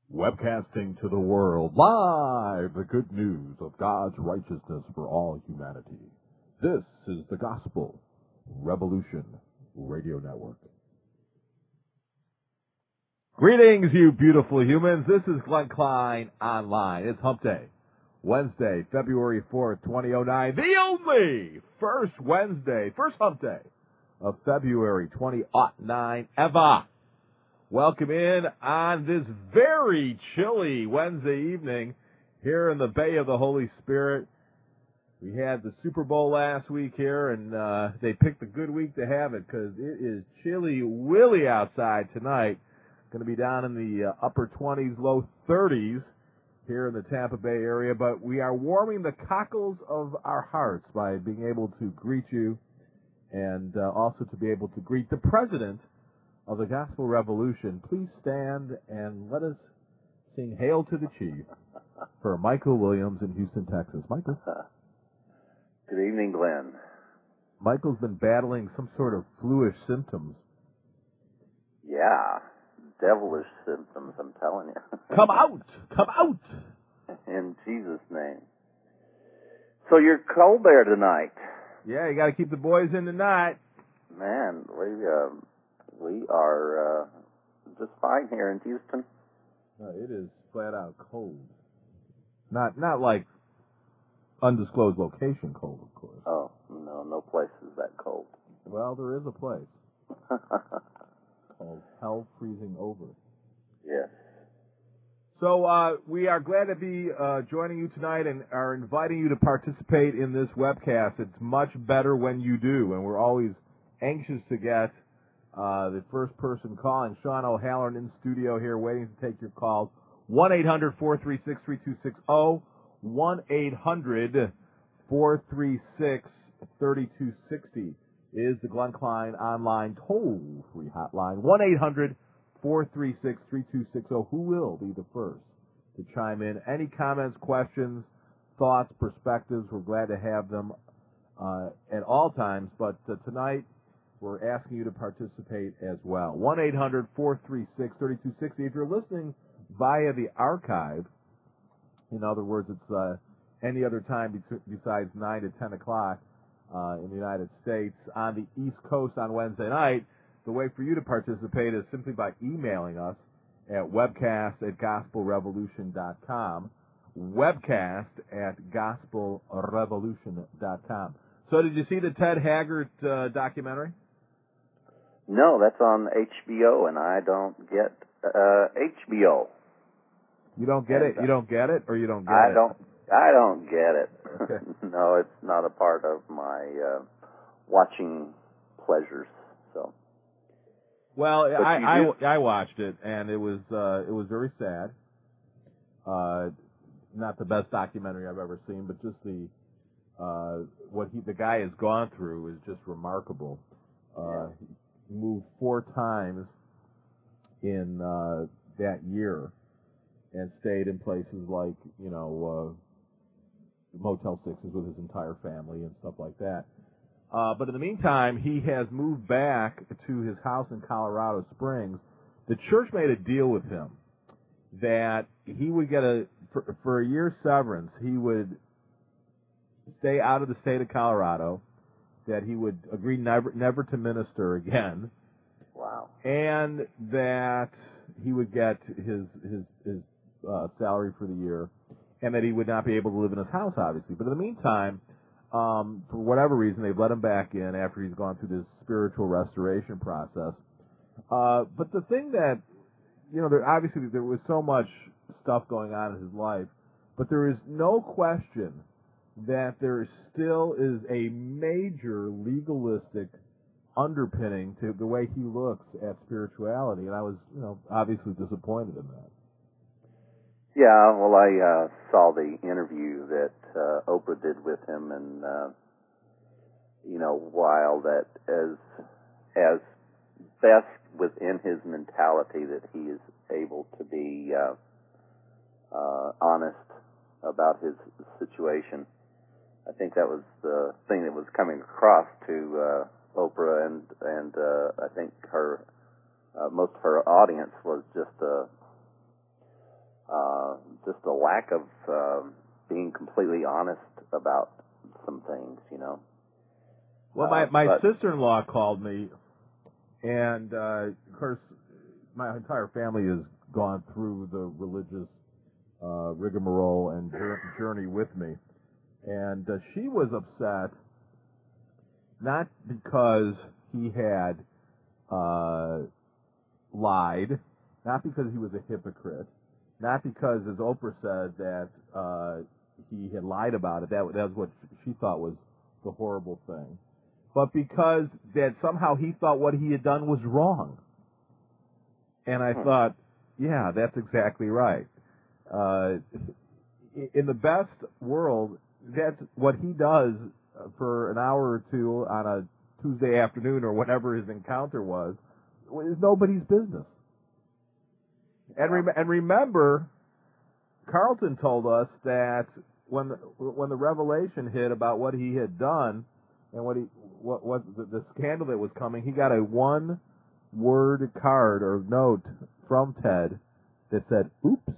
Webcasting to the world, live, the good news of God's righteousness for all humanity. This is the Gospel Revolution Radio Network. Greetings, you beautiful humans. This is Glenn Klein Online. It's Hump Day, Wednesday, February 4th, 2009, the only first Hump Day of February 2009 ever. Welcome in on this very chilly Wednesday evening here in the Bay of the Holy Spirit. We had the Super Bowl last week here, and they picked a good week to have it because it is chilly willy outside tonight. Going to be down in the upper 20s, low 30s here in the Tampa Bay area, but we are warming the cockles of our hearts by being able to greet you and also to be able to greet the President of the Gospel Revolution. Please stand and let us sing Hail to the Chief for Michael Williams in Houston, Texas. Michael. Good evening, Glenn. Michael's been battling some sort of fluish symptoms. Yeah, devilish symptoms, I'm telling you. Come out! Come out! In Jesus' name. So you're cold there tonight. Yeah, you got to keep the boys in tonight. Man, we are just fine here in Houston. No, it is flat out cold. Not like undisclosed location cold, of course. Oh, no place is that cold. Well, there is a place. It's called Hell Freezing Over. Yes. So we are glad to be joining you tonight and are inviting you to participate in this webcast. It's much better when you do, and we're always anxious to get the first person calling. Sean O'Halloran in studio here waiting to take your calls. 1-800-436-3260. 1-800-436-3260 is the Glenn Klein online toll-free hotline. 1-800-436-3260. Who will be the first to chime in? Any comments, questions, thoughts, perspectives, we're glad to have them at all times. But tonight, we're asking you to participate as well. 1-800-436-3260. If you're listening via the archive, in other words, it's any other time besides 9 to 10 o'clock in the United States on the East Coast on Wednesday night, the way for you to participate is simply by emailing us at webcast@gospelrevolution.com, webcast@gospelrevolution.com. So did you see the Ted Haggard documentary? No, that's on HBO, and I don't get HBO. You don't get it? You don't get it, or you don't get I it? I don't get it. Okay. No, it's not a part of my watching pleasures. So. Well, I watched it, and it was very sad. Not the best documentary I've ever seen, but just the guy has gone through is just remarkable. He moved 4 times in that year and stayed in places like, Motel 6s with his entire family and stuff like that. But in the meantime, he has moved back to his house in Colorado Springs. The church made a deal with him that he would get for a year's severance, he would stay out of the state of Colorado, that he would agree never to minister again. Wow. And that he would get his salary for the year, and that he would not be able to live in his house, obviously. But in the meantime, for whatever reason, they've let him back in after he's gone through this spiritual restoration process. But the thing that, there was so much stuff going on in his life, but there is no question that there still is a major legalistic underpinning to the way he looks at spirituality, and I was, obviously disappointed in that. Yeah, well, I saw the interview that Oprah did with him, and while that as best within his mentality that he is able to be honest about his situation, I think that was the thing that was coming across to Oprah, and I think her most of her audience was just just a lack of being completely honest about some things, you know. Well, my sister-in-law called me, and of course, my entire family has gone through the religious rigmarole and journey with me, and she was upset not because he had lied, not because he was a hypocrite, not because, as Oprah said, that he had lied about it. That was what she thought was the horrible thing. But because that somehow he thought what he had done was wrong. And I thought, yeah, that's exactly right. In the best world, that's what he does for an hour or two on a Tuesday afternoon or whatever his encounter was, is nobody's business. And remember, Carlton told us that when the revelation hit about what he had done and what the scandal that was coming, he got a one-word card or note from Ted that said, "Oops."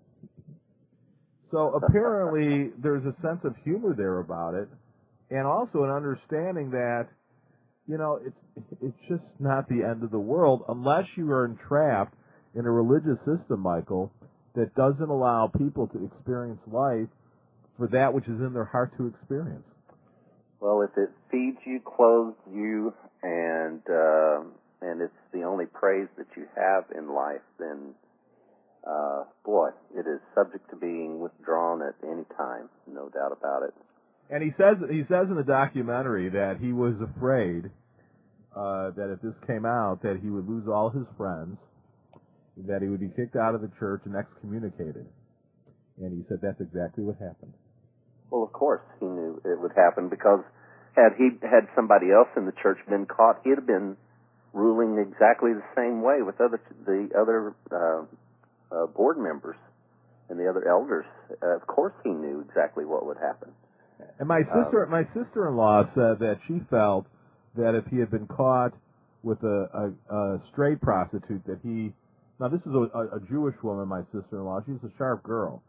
So apparently there's a sense of humor there about it, and also an understanding that, you know, it's just not the end of the world unless you are entrapped in a religious system, Michael, that doesn't allow people to experience life for that which is in their heart to experience. Well, if it feeds you, clothes you, and it's the only praise that you have in life, then boy, it is subject to being withdrawn at any time, no doubt about it. And he says in the documentary that he was afraid that if this came out, that he would lose all his friends, that he would be kicked out of the church and excommunicated. And he said that's exactly what happened. Well, of course he knew it would happen, because had somebody else in the church been caught, he'd have been ruling exactly the same way with the other board members and the other elders. Of course he knew exactly what would happen. And my sister-in-law said that she felt that if he had been caught with a straight prostitute, that he... Now, this is a Jewish woman, my sister-in-law. She's a sharp girl,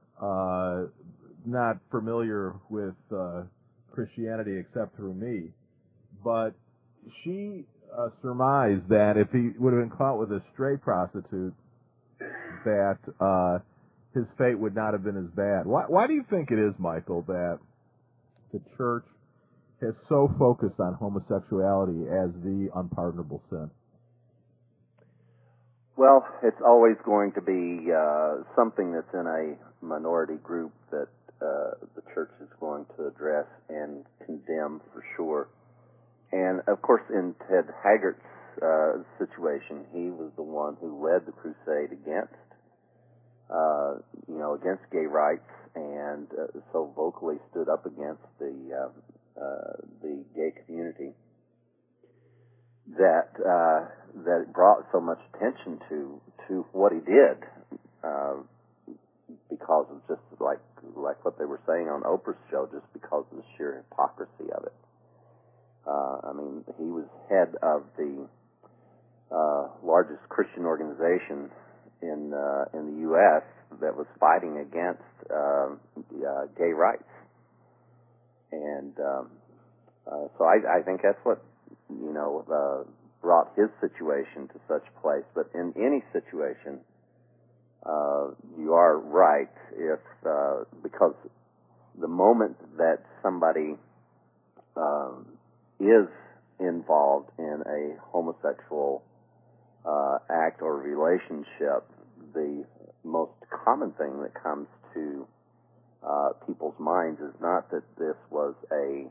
not familiar with Christianity except through me. But she surmised that if he would have been caught with a straight prostitute, that his fate would not have been as bad. Why do you think it is, Michael, that the church has so focused on homosexuality as the unpardonable sin? Well, it's always going to be something that's in a minority group that the church is going to address and condemn for sure. And, of course, in Ted Haggart's situation, he was the one who led the crusade against gay rights, and so vocally stood up against the gay community that it brought so much attention to what he did, because of just like what they were saying on Oprah's show, just because of the sheer hypocrisy of it. I mean, he was head of the largest Christian organization in the U.S. that was fighting against gay rights, and so I think that's what brought his situation to such a place. But in any situation, you are right if because the moment that somebody is involved in a homosexual act or relationship, the most common thing that comes to people's minds is not that this was a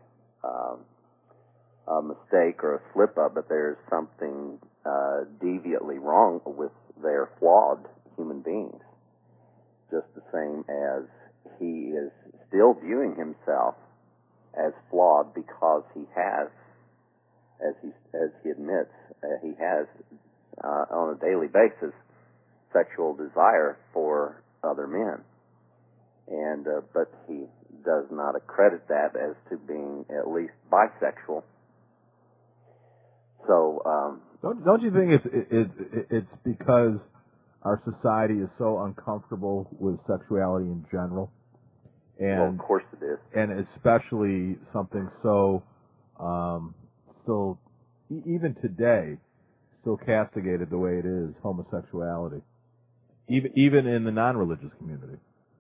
mistake or a slip-up, but there's something deviantly wrong with their flawed human beings. Just the same as he is still viewing himself as flawed because he has, as he admits, he has on a daily basis sexual desire for other men, and but he does not accredit that as to being at least bisexual. So don't you think it's because our society is so uncomfortable with sexuality in general, and well, of course it is, and especially something so still even today still castigated the way it is, homosexuality, even in the non-religious community.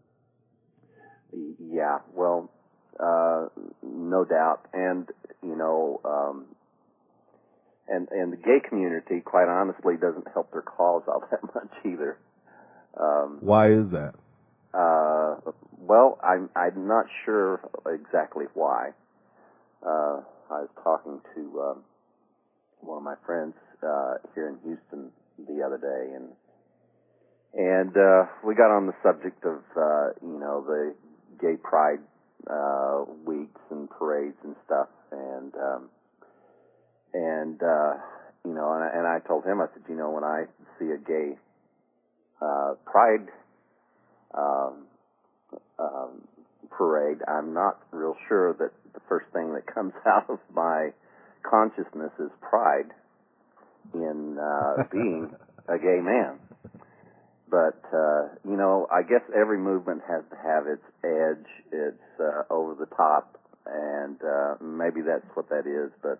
Yeah, well, no doubt, and you know, and the gay community, quite honestly, doesn't help their cause all that much either. Why is that? Well, I'm not sure exactly why. I was talking to one of my friends here in Houston the other day, and we got on the subject of you know, the gay pride weeks and parades and stuff, and you know, and I told him, I said, you know, when I see a gay pride parade, I'm not real sure that the first thing that comes out of my consciousness is pride in being a gay man. But, you know, I guess every movement has to have its edge, its over the top, and maybe that's what that is, but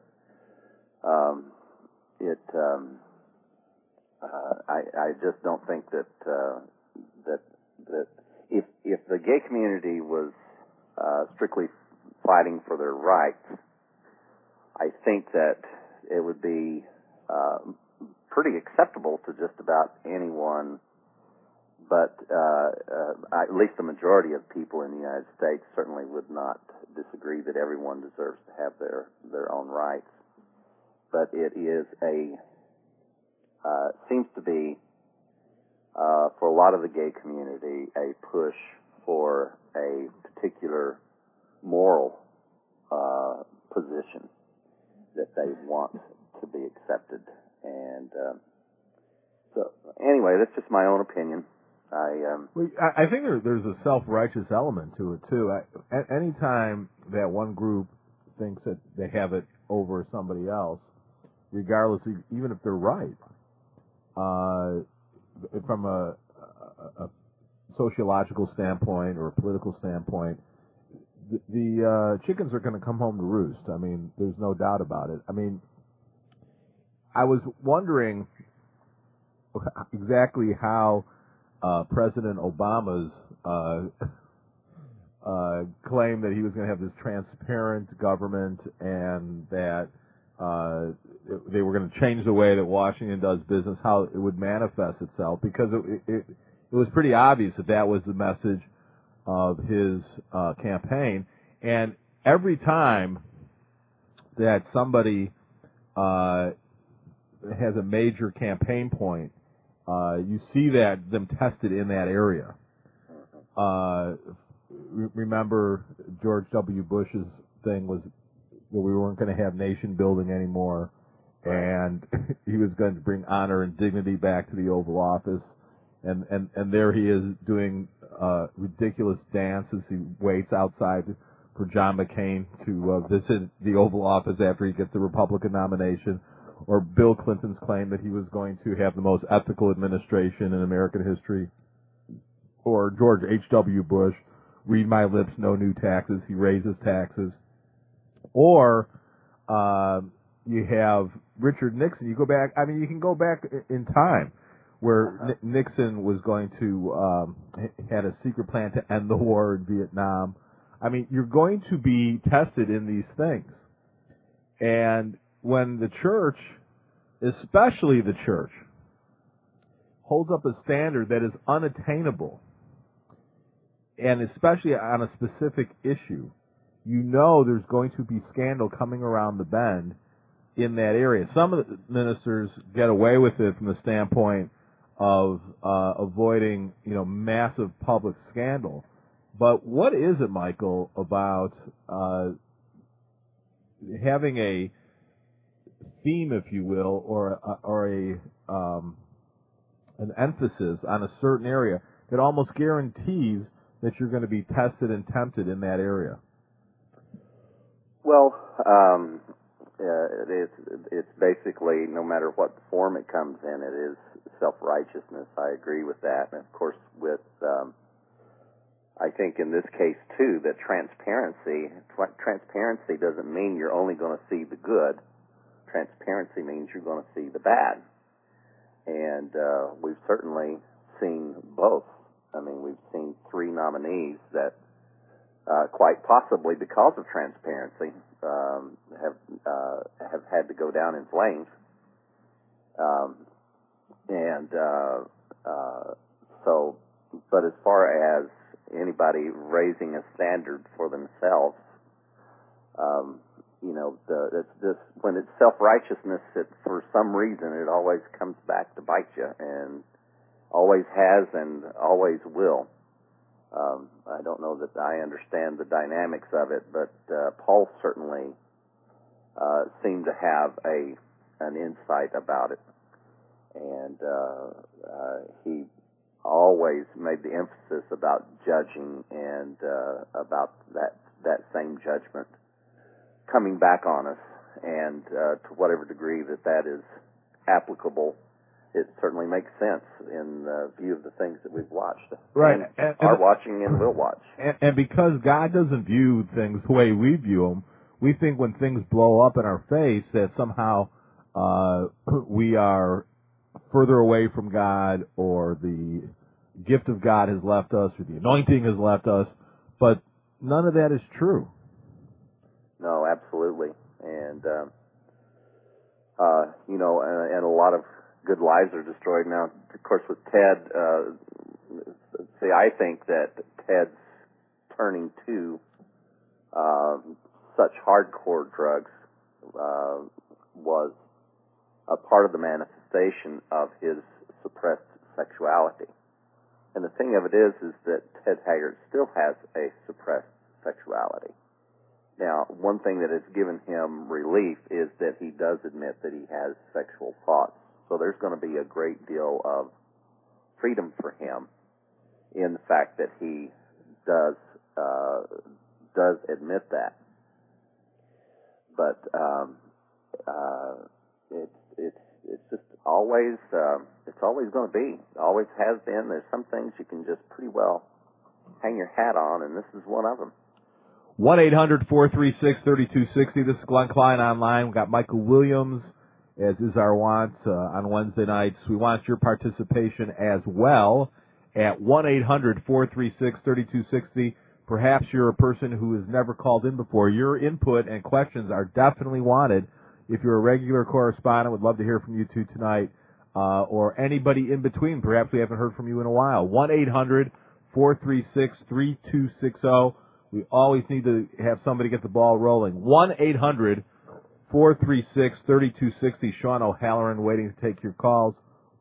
I just don't think that that if the gay community was strictly fighting for their rights, I think that it would be pretty acceptable to just about anyone, but at least the majority of people in the United States certainly would not disagree that everyone deserves to have their own rights. But it is seems to be, for a lot of the gay community, a push for a particular moral position that they want to be accepted. And so, anyway, that's just my own opinion. I think there's a self-righteous element to it, too. Anytime that one group thinks that they have it over somebody else, regardless, even if they're right, from a sociological standpoint or a political standpoint, the chickens are going to come home to roost. I mean, there's no doubt about it. I mean, I was wondering exactly how President Obama's claim that he was going to have this transparent government and that they were going to change the way that Washington does business, how it would manifest itself, because it was pretty obvious that was the message of his campaign. And every time that somebody has a major campaign point, you see them tested in that area. Remember George W. Bush's thing was that we weren't going to have nation building anymore, and he was going to bring honor and dignity back to the Oval Office, and there he is doing ridiculous dances. He waits outside for John McCain to visit the Oval Office after he gets the Republican nomination, or Bill Clinton's claim that he was going to have the most ethical administration in American history, or George H.W. Bush, read my lips, no new taxes, he raises taxes. Or you have Richard Nixon. You go back, I mean, you can go back in time where Nixon was going to, had a secret plan to end the war in Vietnam. I mean, you're going to be tested in these things. And when the church, especially the church, holds up a standard that is unattainable, and especially on a specific issue, you know there's going to be scandal coming around the bend in that area. Some of the ministers get away with it from the standpoint of avoiding, massive public scandal. But what is it, Michael, about having a theme, if you will, or an emphasis on a certain area that almost guarantees that you're going to be tested and tempted in that area? Well, it's basically, no matter what form it comes in, it is self-righteousness. I agree with that. And, of course, with I think in this case, too, that transparency doesn't mean you're only going to see the good. Transparency means you're going to see the bad. And we've certainly seen both. I mean, we've seen 3 nominees that quite possibly because of transparency have had to go down in flames. So, but as far as anybody raising a standard for themselves, when it's self-righteousness, for some reason it always comes back to bite you, and always has and always will. I don't know that I understand the dynamics of it, but Paul certainly seemed to have an insight about it, and he always made the emphasis about judging and about that same judgment coming back on us, and to whatever degree that is applicable, it certainly makes sense in view of the things that we've watched, right, and are watching and will watch. And because God doesn't view things the way we view them, we think when things blow up in our face that somehow we are further away from God, or the gift of God has left us, or the anointing has left us, but none of that is true. No, absolutely. And, and a lot of good lives are destroyed now. Of course, with Ted, I think that Ted's turning to such hardcore drugs was a part of the manifestation of his suppressed sexuality. And the thing of it is that Ted Haggard still has a suppressed sexuality. Now, one thing that has given him relief is that he does admit that he has sexual thoughts. So there's going to be a great deal of freedom for him in the fact that he does admit that. But it's just always it's always going to be, always has been. There's some things you can just pretty well hang your hat on, and this is one of them. 1-800-436-3260. This is Glenn Klein Online. We've got Michael Williams, as is our wont, on Wednesday nights. We want your participation as well at 1-800-436-3260. Perhaps you're a person who has never called in before. Your input and questions are definitely wanted. If you're a regular correspondent, we'd love to hear from you too tonight, or anybody in between. Perhaps we haven't heard from you in a while. 1-800-436-3260. We always need to have somebody get the ball rolling. 1-800-436-3260. Sean O'Halloran waiting to take your calls.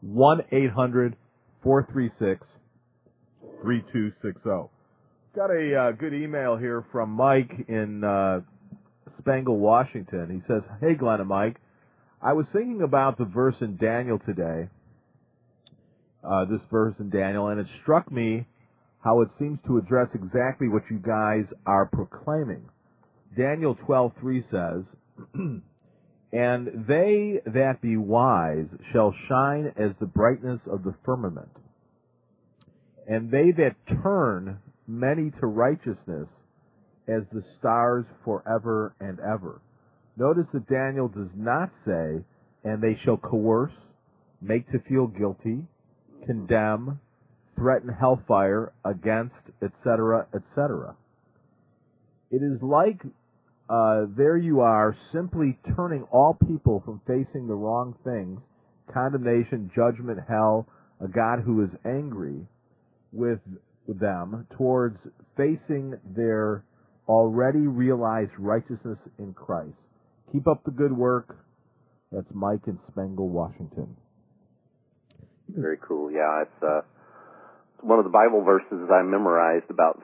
1-800-436-3260. Got a good email here from Mike in Spangle, Washington. He says, "Hey, Glenn and Mike, I was thinking about the verse in Daniel today, this verse in Daniel, and it struck me how it seems to address exactly what you guys are proclaiming. Daniel 12:3 says, and they that be wise shall shine as the brightness of the firmament, and they that turn many to righteousness as the stars forever and ever." Notice that Daniel does not say, and they shall coerce, make to feel guilty, condemn, threaten hellfire against, etc., etc. It is like there you are, simply turning all people from facing the wrong things, condemnation, judgment, hell, a God who is angry with them, towards facing their already realized righteousness in Christ. Keep up the good work. That's Mike in Spangle, Washington. Very cool. Yeah, it's one of the Bible verses I memorized about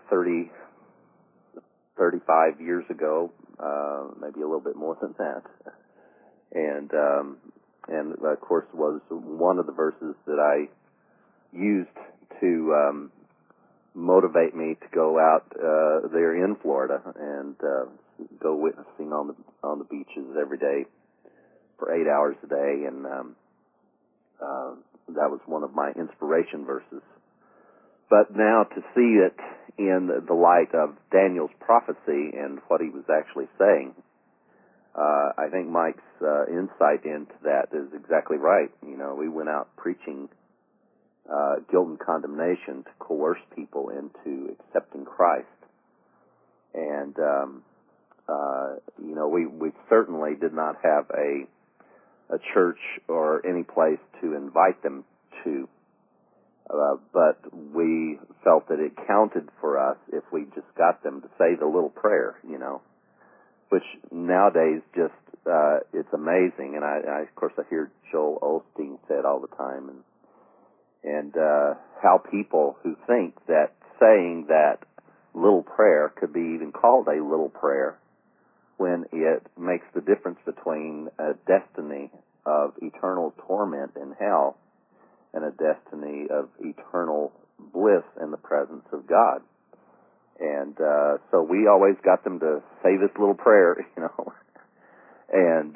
35 years ago, maybe a little bit more than that. And of course was one of the verses that I used to motivate me to go out there in Florida and go witnessing on the beaches every day for 8 hours a day, and that was one of my inspiration verses. But now to see it in the light of Daniel's prophecy and what he was actually saying, I think Mike's insight into that is exactly right. You know, we went out preaching guilt and condemnation to coerce people into accepting Christ. And, you know, we certainly did not have a church or any place to invite them to. But we felt that it counted for us if we just got them to say the little prayer, you know, which nowadays just, it's amazing. And I of course, I hear Joel Osteen say it all the time, and how people who think that saying that little prayer could be even called a little prayer when it makes the difference between a destiny of eternal torment in hell and a destiny of eternal bliss in the presence of God. And so we always got them to say this little prayer, you know. And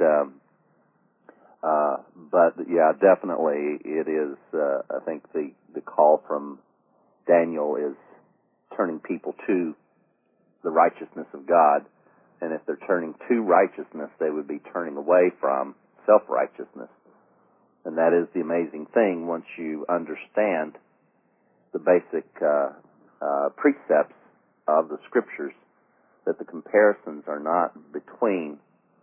but yeah, definitely it is. I think the call from Daniel is turning people to the righteousness of God, and if they're turning to righteousness, they would be turning away from self-righteousness. And that is the amazing thing once you understand the basic precepts of the Scriptures, that the comparisons are not between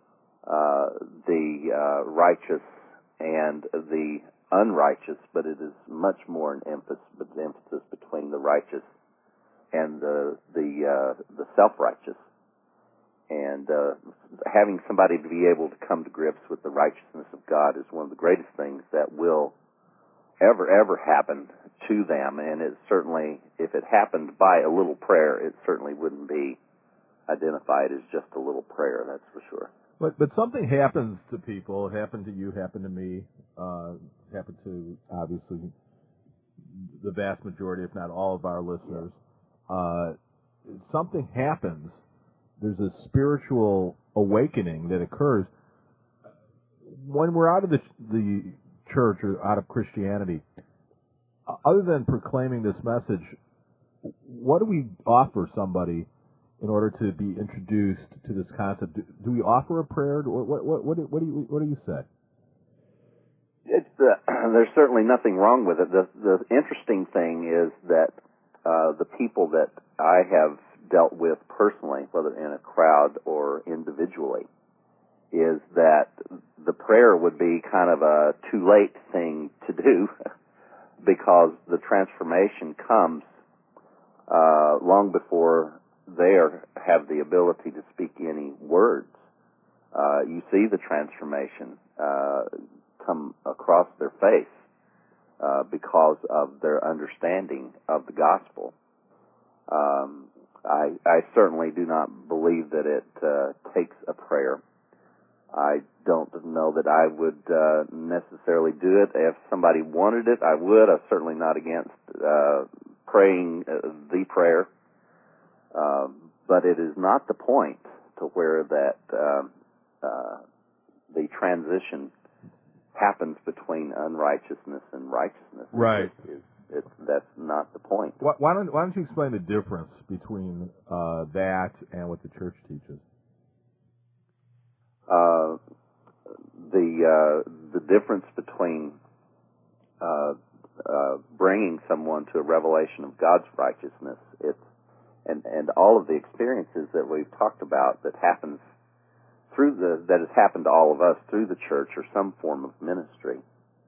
the righteous and the unrighteous, but it is much more an emphasis between the righteous and the self-righteous. And having somebody to be able to come to grips with the righteousness of God is one of the greatest things that will ever happen to them. And it certainly, if it happened by a little prayer, it certainly wouldn't be identified as just a little prayer, that's for sure. But something happens to people. It happened to you, happened to me, happened to, obviously, the vast majority, if not all of our listeners. Something happens. There's a spiritual awakening that occurs when we're out of the church or out of Christianity. Other than proclaiming this message, what do we offer somebody in order to be introduced to this concept? Do we offer a prayer? What do you say? There's certainly nothing wrong with it. The interesting thing is that the people that I have dealt with personally, whether in a crowd or individually, is that the prayer would be kind of a too late thing to do because the transformation comes long before they have the ability to speak any words. You see the transformation come across their face because of their understanding of the gospel. I certainly do not believe that it takes a prayer. I don't know that I would necessarily do it. If somebody wanted it, I would. I'm certainly not against praying the prayer. But it is not the point to where that the transition happens between unrighteousness and righteousness. Right. That's not the point. Why don't you explain the difference between that and what the church teaches? The difference between bringing someone to a revelation of God's righteousness, and all of the experiences that we've talked about that happens that has happened to all of us through the church or some form of ministry,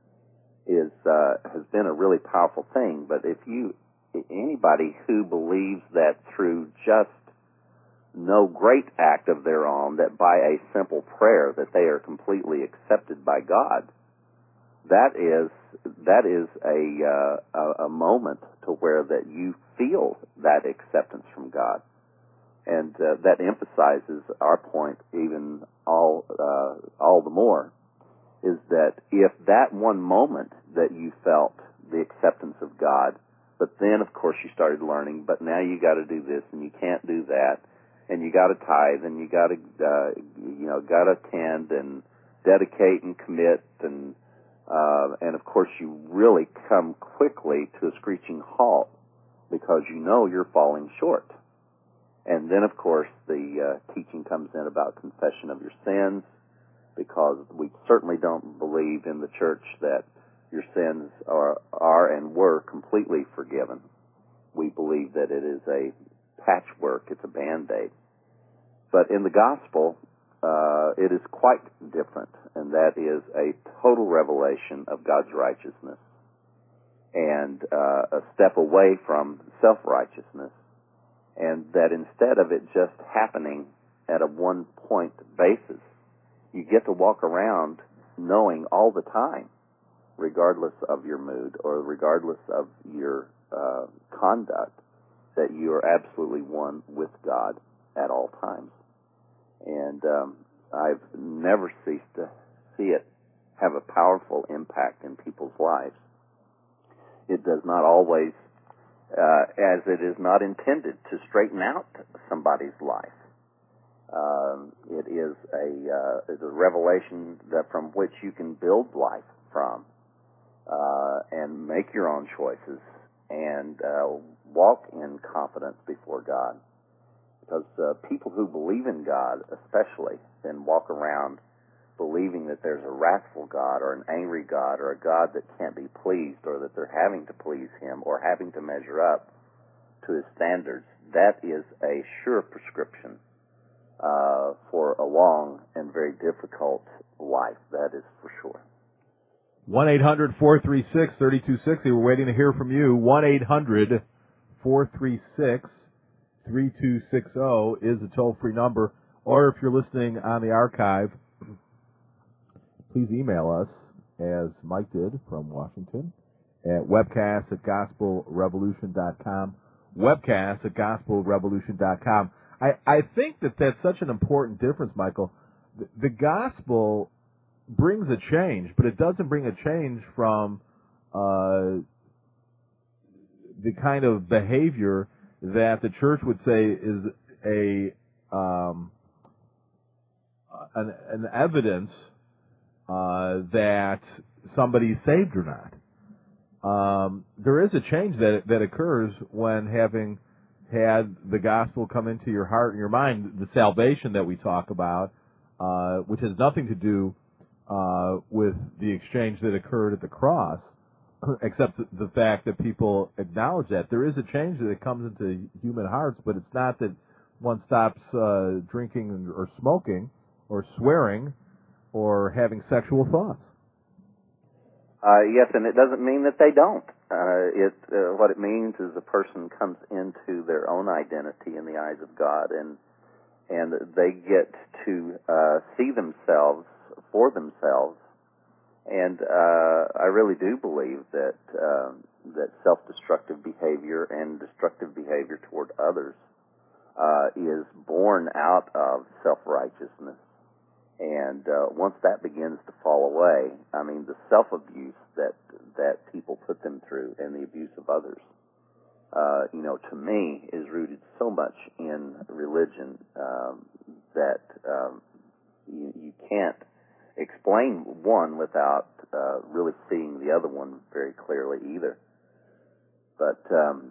has been a really powerful thing. But anybody who believes that through just no great act of their own, that by a simple prayer that they are completely accepted by God, that is a moment to where that you feel that acceptance from God, and that emphasizes our point even all the more, is that if that one moment that you felt the acceptance of God, but then of course you started learning, but now you got to do this and you can't do that, and you got to tithe and you got to got to attend and dedicate and commit and And of course, you really come quickly to a screeching halt because you know you're falling short. And then, of course, the teaching comes in about confession of your sins, because we certainly don't believe in the church that your sins are and were completely forgiven. We believe that it is a patchwork, it's a Band-Aid. But in the gospel, it is quite different, and that is a total revelation of God's righteousness and a step away from self-righteousness, and that instead of it just happening at a one-point basis, you get to walk around knowing all the time, regardless of your mood or regardless of your conduct, that you are absolutely one with God at all times. And I've never ceased to see it have a powerful impact in people's lives. It does not always, as it is not intended to straighten out somebody's life. It is a revelation that from which you can build life from, and make your own choices and walk in confidence before God. Because people who believe in God, especially, then walk around believing that there's a wrathful God or an angry God or a God that can't be pleased, or that they're having to please Him or having to measure up to His standards. That is a sure prescription for a long and very difficult life. That is for sure. 1-800-436-3260. We're waiting to hear from you. 1-800-436-3260 is a toll-free number. Or if you're listening on the archive, please email us, as Mike did from Washington, at webcast@gospelrevolution.com. Webcast@gospelrevolution.com. I think that that's such an important difference, Michael. The gospel brings a change, but it doesn't bring a change from the kind of behavior that the church would say is an evidence that somebody's saved or not. There is a change that occurs when having had the gospel come into your heart and your mind, the salvation that we talk about, which has nothing to do with the exchange that occurred at the cross, except the fact that people acknowledge that. There is a change that comes into human hearts, but it's not that one stops drinking or smoking or swearing or having sexual thoughts. Yes, and it doesn't mean that they don't. What it means is a person comes into their own identity in the eyes of God, and they get to see themselves for themselves. And I really do believe that that self-destructive behavior and destructive behavior toward others is born out of self-righteousness. And once that begins to fall away, I mean, the self-abuse that people put them through and the abuse of others, to me, is rooted so much in religion that you can't explain one without really seeing the other one very clearly either. But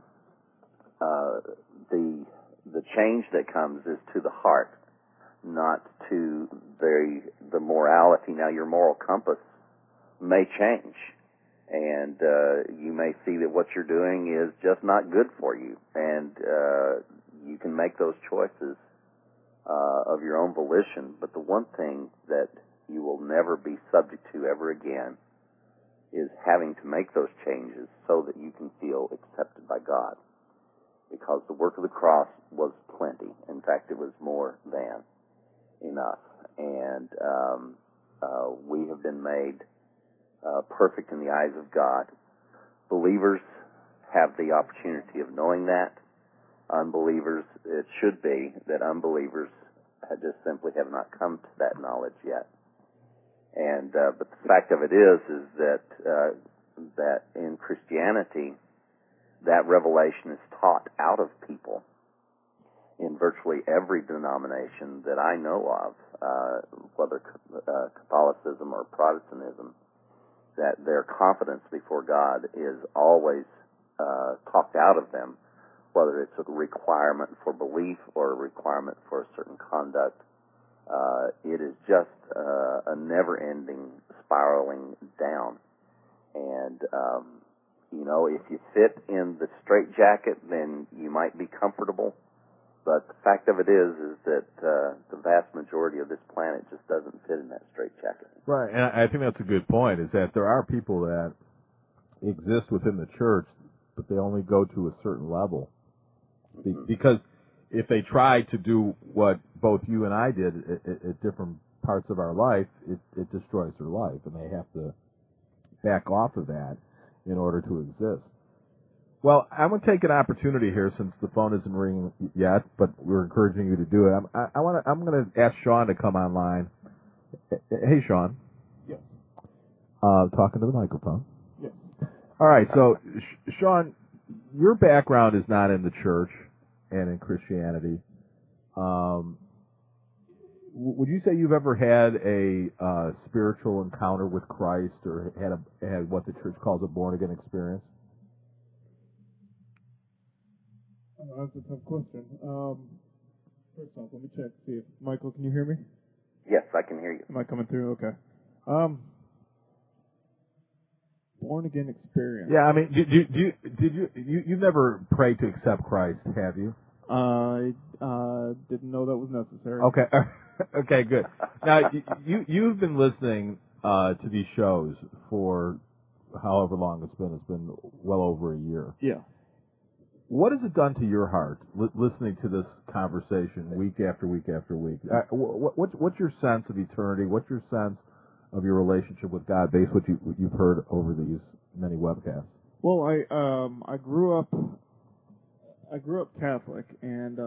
the change that comes is to the heart, not to the morality. Now, your moral compass may change, and you may see that what you're doing is just not good for you, and you can make those choices of your own volition. But the one thing that you will never be subject to ever again is having to make those changes so that you can feel accepted by God, because the work of the cross was plenty. In fact, it was more than enough. And we have been made perfect in the eyes of God. Believers have the opportunity of knowing that. Unbelievers, it should be that unbelievers just simply have not come to that knowledge yet. And but the fact of it is that that in Christianity, that revelation is taught out of people in virtually every denomination that I know of, whether Catholicism or Protestantism. that their confidence before God is always talked out of them, whether it's a requirement for belief or a requirement for a certain conduct. It is just a never-ending spiraling down. And, if you fit in the straitjacket, then you might be comfortable. But the fact of it is that the vast majority of this planet just doesn't fit in that straitjacket. Right, and I think that's a good point, is that there are people that exist within the church, but they only go to a certain level. Because if they try to do what both you and I did at different parts of our life, it destroys their life, and they have to back off of that in order to exist. Well, I'm going to take an opportunity here since the phone isn't ringing yet, but we're encouraging you to do it. I'm going to ask Sean to come online. Hey, Sean. Yes. Talking to the microphone. Yes. All right, so, Sean, your background is not in the church and in Christianity. Would you say you've ever had a spiritual encounter with Christ, or had what the church calls a born-again experience? That's a tough question. First off, let me check, see if... Michael, can you hear me? Yes, I can hear you. Am I coming through? Okay. Born-again experience. Yeah, I mean, you've never prayed to accept Christ, have you? I didn't know that was necessary. Okay. Okay, good. Now, you've been listening to these shows for however long it's been. It's been well over a year. Yeah. What has it done to your heart, listening to this conversation week after week after week? What's your sense of eternity? What's your sense of your relationship with God based on what you've heard over these many webcasts? Well, I grew up Catholic, and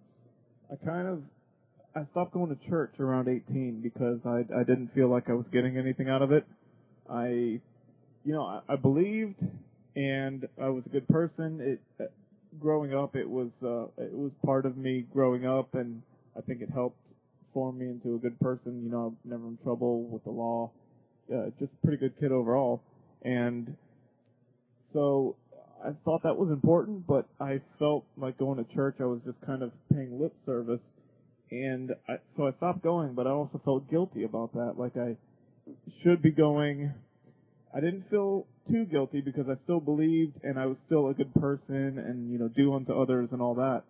I stopped going to church around 18 because I didn't feel like I was getting anything out of it. I believed, and I was a good person. Growing up, it was part of me growing up, and I think it helped form me into a good person. I'm never in trouble with the law. Just a pretty good kid overall. And so I thought that was important, but I felt like going to church, I was just kind of paying lip service. And so I stopped going, but I also felt guilty about that. Like I should be going. I didn't feel too guilty because I still believed and I was still a good person and, do unto others and all that.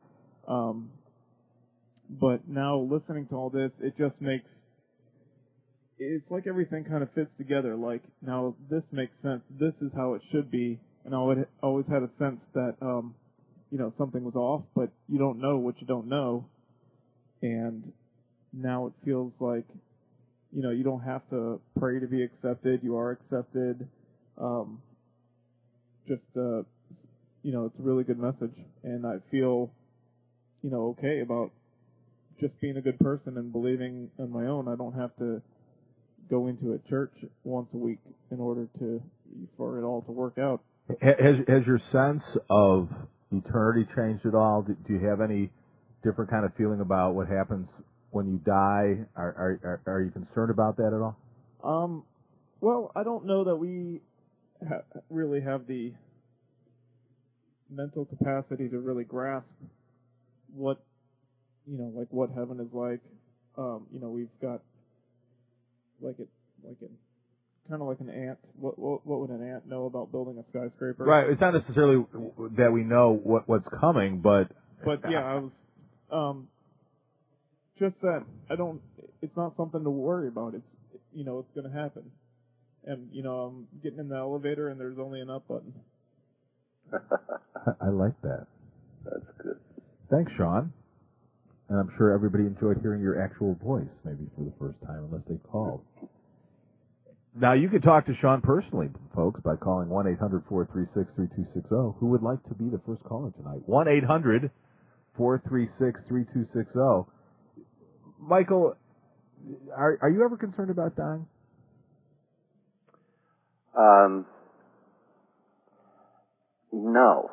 But now listening to all this, it just it's like everything kind of fits together. Like, now this makes sense. This is how it should be. And I always had a sense that, something was off, but you don't know what you don't know. And now it feels like, you don't have to pray to be accepted. You are accepted. It's a really good message. And I feel, okay about just being a good person and believing on my own. I don't have to go into a church once a week in order for it all to work out. Has your sense of eternity changed at all? Do you have any different kind of feeling about what happens when you die? Are you concerned about that at all? Well, I don't know that we really have the mental capacity to really grasp what, what heaven is like. We've got kind of like an ant. What would an ant know about building a skyscraper? Right. It's not necessarily that we know what's coming, but yeah, I was just that it's not something to worry about. It's it's going to happen. And I'm getting in the elevator and there's only an up button. I like that. That's good. Thanks, Sean. And I'm sure everybody enjoyed hearing your actual voice, maybe for the first time, unless they called. Now, you can talk to Sean personally, folks, by calling 1-800-436-3260. Who would like to be the first caller tonight? 1-800-436-3260. Michael, are you ever concerned about dying? No.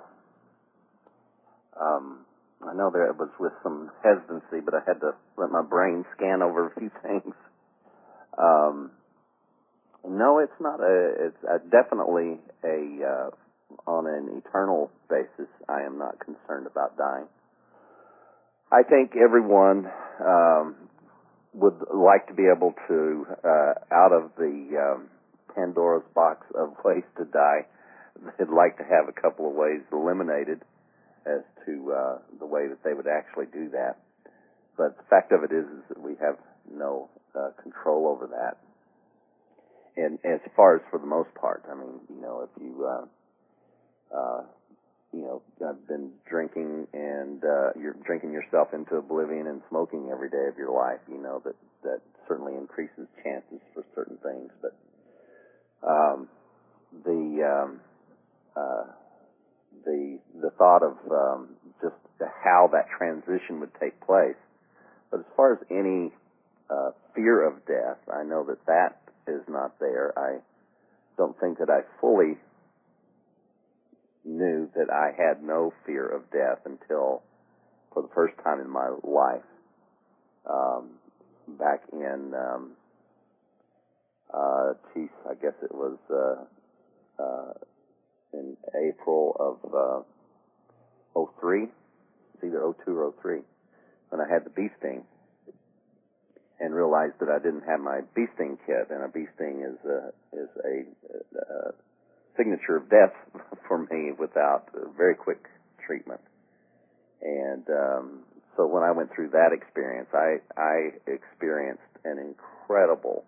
I know that it was with some hesitancy, but I had to let my brain scan over a few things. No, it's not. It's definitely a on an eternal basis. I am not concerned about dying. I think everyone would like to be able to, out of the Pandora's box of ways to die, they'd like to have a couple of ways eliminated as to the way that they would actually do that. But the fact of it is that we have no control over that. And as far as for the most part, I mean, if you have been drinking and you're drinking yourself into oblivion and smoking every day of your life, that certainly increases chances for certain things. But the thought of just how that transition would take place. But as far as any fear of death, I know that is not there. I don't think that I fully knew that I had no fear of death until, for the first time in my life, back in, I guess it was in April of 03. It's either 02 or 03, when I had the bee sting, and realized that I didn't have my bee sting kit, and a bee sting is a signature of death for me without very quick treatment. And so when I went through that experience, I experienced an incredible,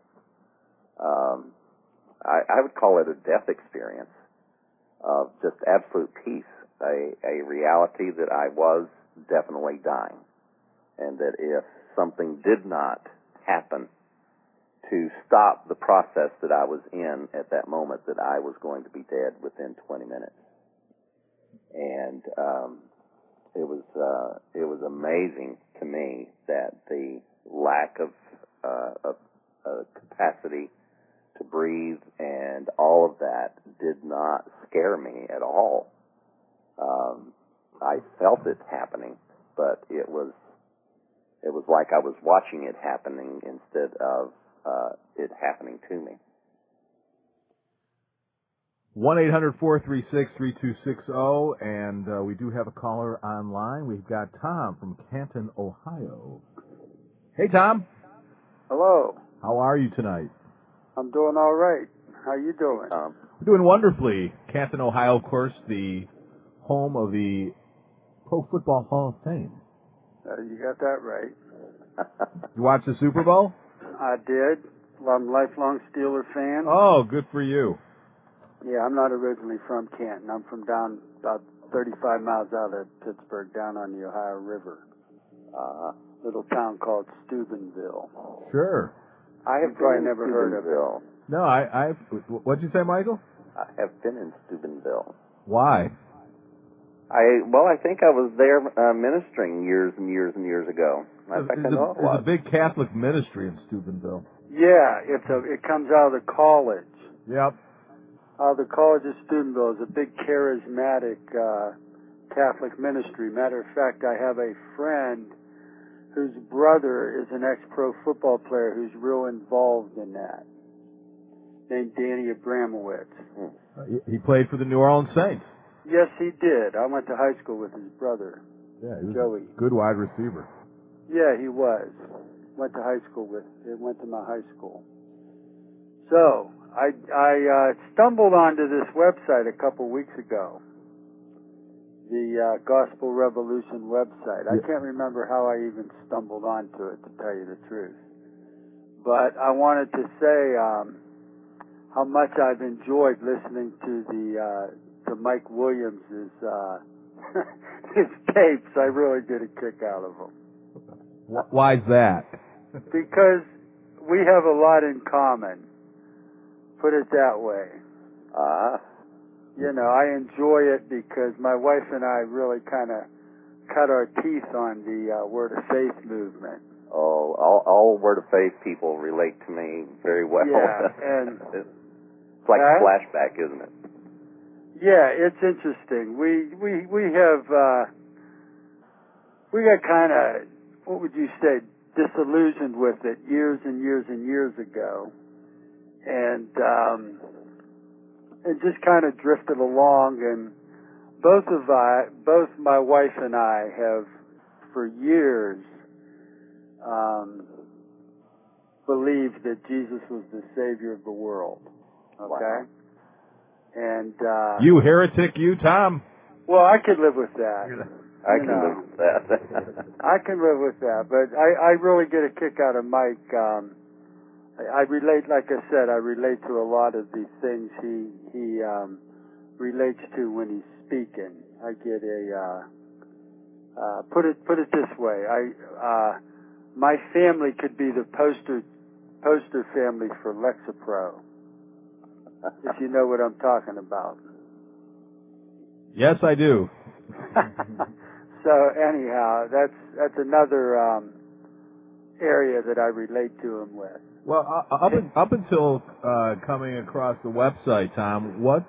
I would call it a death experience of just absolute peace, a reality that I was definitely dying, and that if something did not happen to stop the process that I was in at that moment, that I was going to be dead within 20 minutes. And it was amazing to me that the lack of capacity to breathe and all of that did not scare me at all. I felt it happening, but it was like I was watching it happening instead of it happening to me. 1-800-436-3260, and we do have a caller online. We've got Tom from Canton, Ohio. Hey, Tom. Hello. How are you tonight? I'm doing all right. How you doing? We're doing wonderfully. Canton, Ohio, of course, the home of the Pro Football Hall of Fame. You got that right. You watch the Super Bowl? I did. I'm a lifelong Steeler fan. Oh, good for you. Yeah, I'm not originally from Canton. I'm from down about 35 miles out of Pittsburgh, down on the Ohio River. Little town called Steubenville. Sure. I have probably never heard of it. No, I've. What'd you say, Michael? I have been in Steubenville. Why? I think I was there ministering years and years and years ago. There's a big Catholic ministry in Steubenville. Yeah, it comes out of the college. Yep. The College of Steubenville is a big charismatic Catholic ministry. Matter of fact, I have a friend whose brother is an ex-pro football player who's real involved in that, named Danny Abramowitz. He played for the New Orleans Saints. Yes, he did. I went to high school with his brother. Yeah, he was Joey. a good wide receiver. Yeah, he was. Went to my high school. So, I stumbled onto this website a couple weeks ago, the Gospel Revolution website. I can't remember how I even stumbled onto it, to tell you the truth. But I wanted to say how much I've enjoyed listening to to Mike Williams' his tapes. I really get a kick out of them. Why's that? Because we have a lot in common. Put it that way. I enjoy it because my wife and I really kind of cut our teeth on the Word of Faith movement. Oh, all Word of Faith people relate to me very well. Yeah, and it's like a flashback, isn't it? Yeah, it's interesting. We have we got kind of, what would you say, disillusioned with it years and years and years ago. and just kind of drifted along. And both my wife and I have, for years, believed that Jesus was the Savior of the world. Okay? Wow. And You heretic, you, Tom. well, I could live with that. I can live with that. I can live with that, but I really get a kick out of Mike. I relate, like I said, I relate to a lot of these things he relates to when he's speaking. I get put it this way. My family could be the poster family for Lexapro, if you know what I'm talking about. Yes, I do. So anyhow, that's another area that I relate to him with. Well, up until coming across the website, Tom, what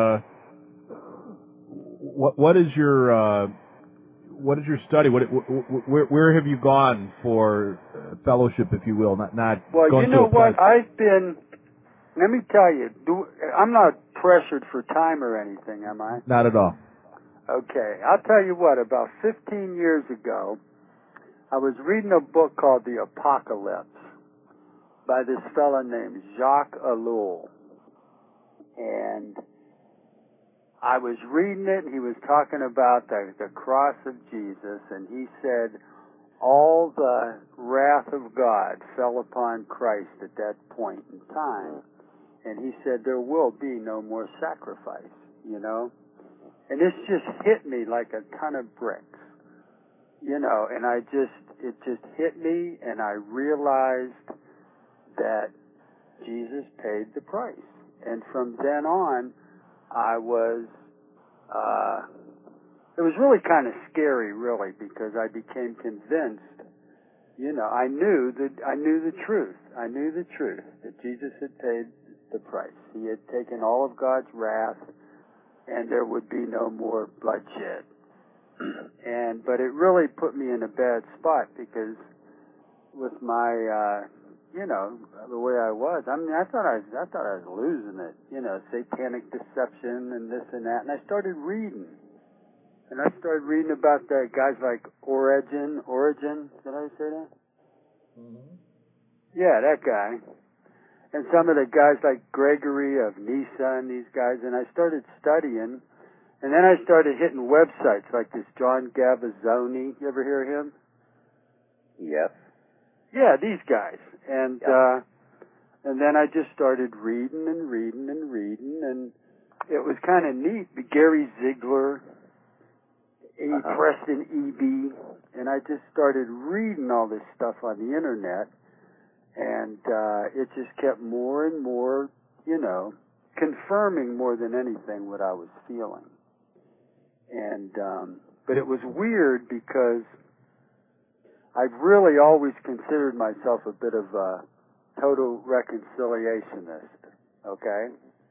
is your study? Where have you gone for fellowship, if you will? Not Well, going you know to a what? place. Let me tell you, I'm not pressured for time or anything, am I? Not at all. Okay, I'll tell you what, about 15 years ago, I was reading a book called The Apocalypse by this fellow named Jacques Ellul. And I was reading it, and he was talking about the cross of Jesus, and he said all the wrath of God fell upon Christ at that point in time. And he said there will be no more sacrifice, you know? And this just hit me like a ton of bricks, you know, and it just hit me, and I realized that Jesus paid the price. And from then on, I was, it was really kind of scary, really, because I became convinced, you know, I knew the truth. I knew the truth, that Jesus had paid the price. He had taken all of God's wrath, and there would be no more bloodshed. But it really put me in a bad spot, because with my, you know, the way I was, I mean, I thought I was losing it, you know, satanic deception and this and that. And I started reading. And I started reading about the guys like Origen, did I say that? Mm-hmm. Yeah, that guy. And some of the guys like Gregory of Nyssa and these guys, and I started studying, and then I started hitting websites like this John Gavazzoni. You ever hear of him? Yes. Yeah, these guys. And then I just started reading, and it was kind of neat. Gary Ziegler, Preston Eby, and I just started reading all this stuff on the internet. And it just kept more and more, you know, confirming more than anything what I was feeling. And but it was weird, because I've really always considered myself a bit of a total reconciliationist. Okay?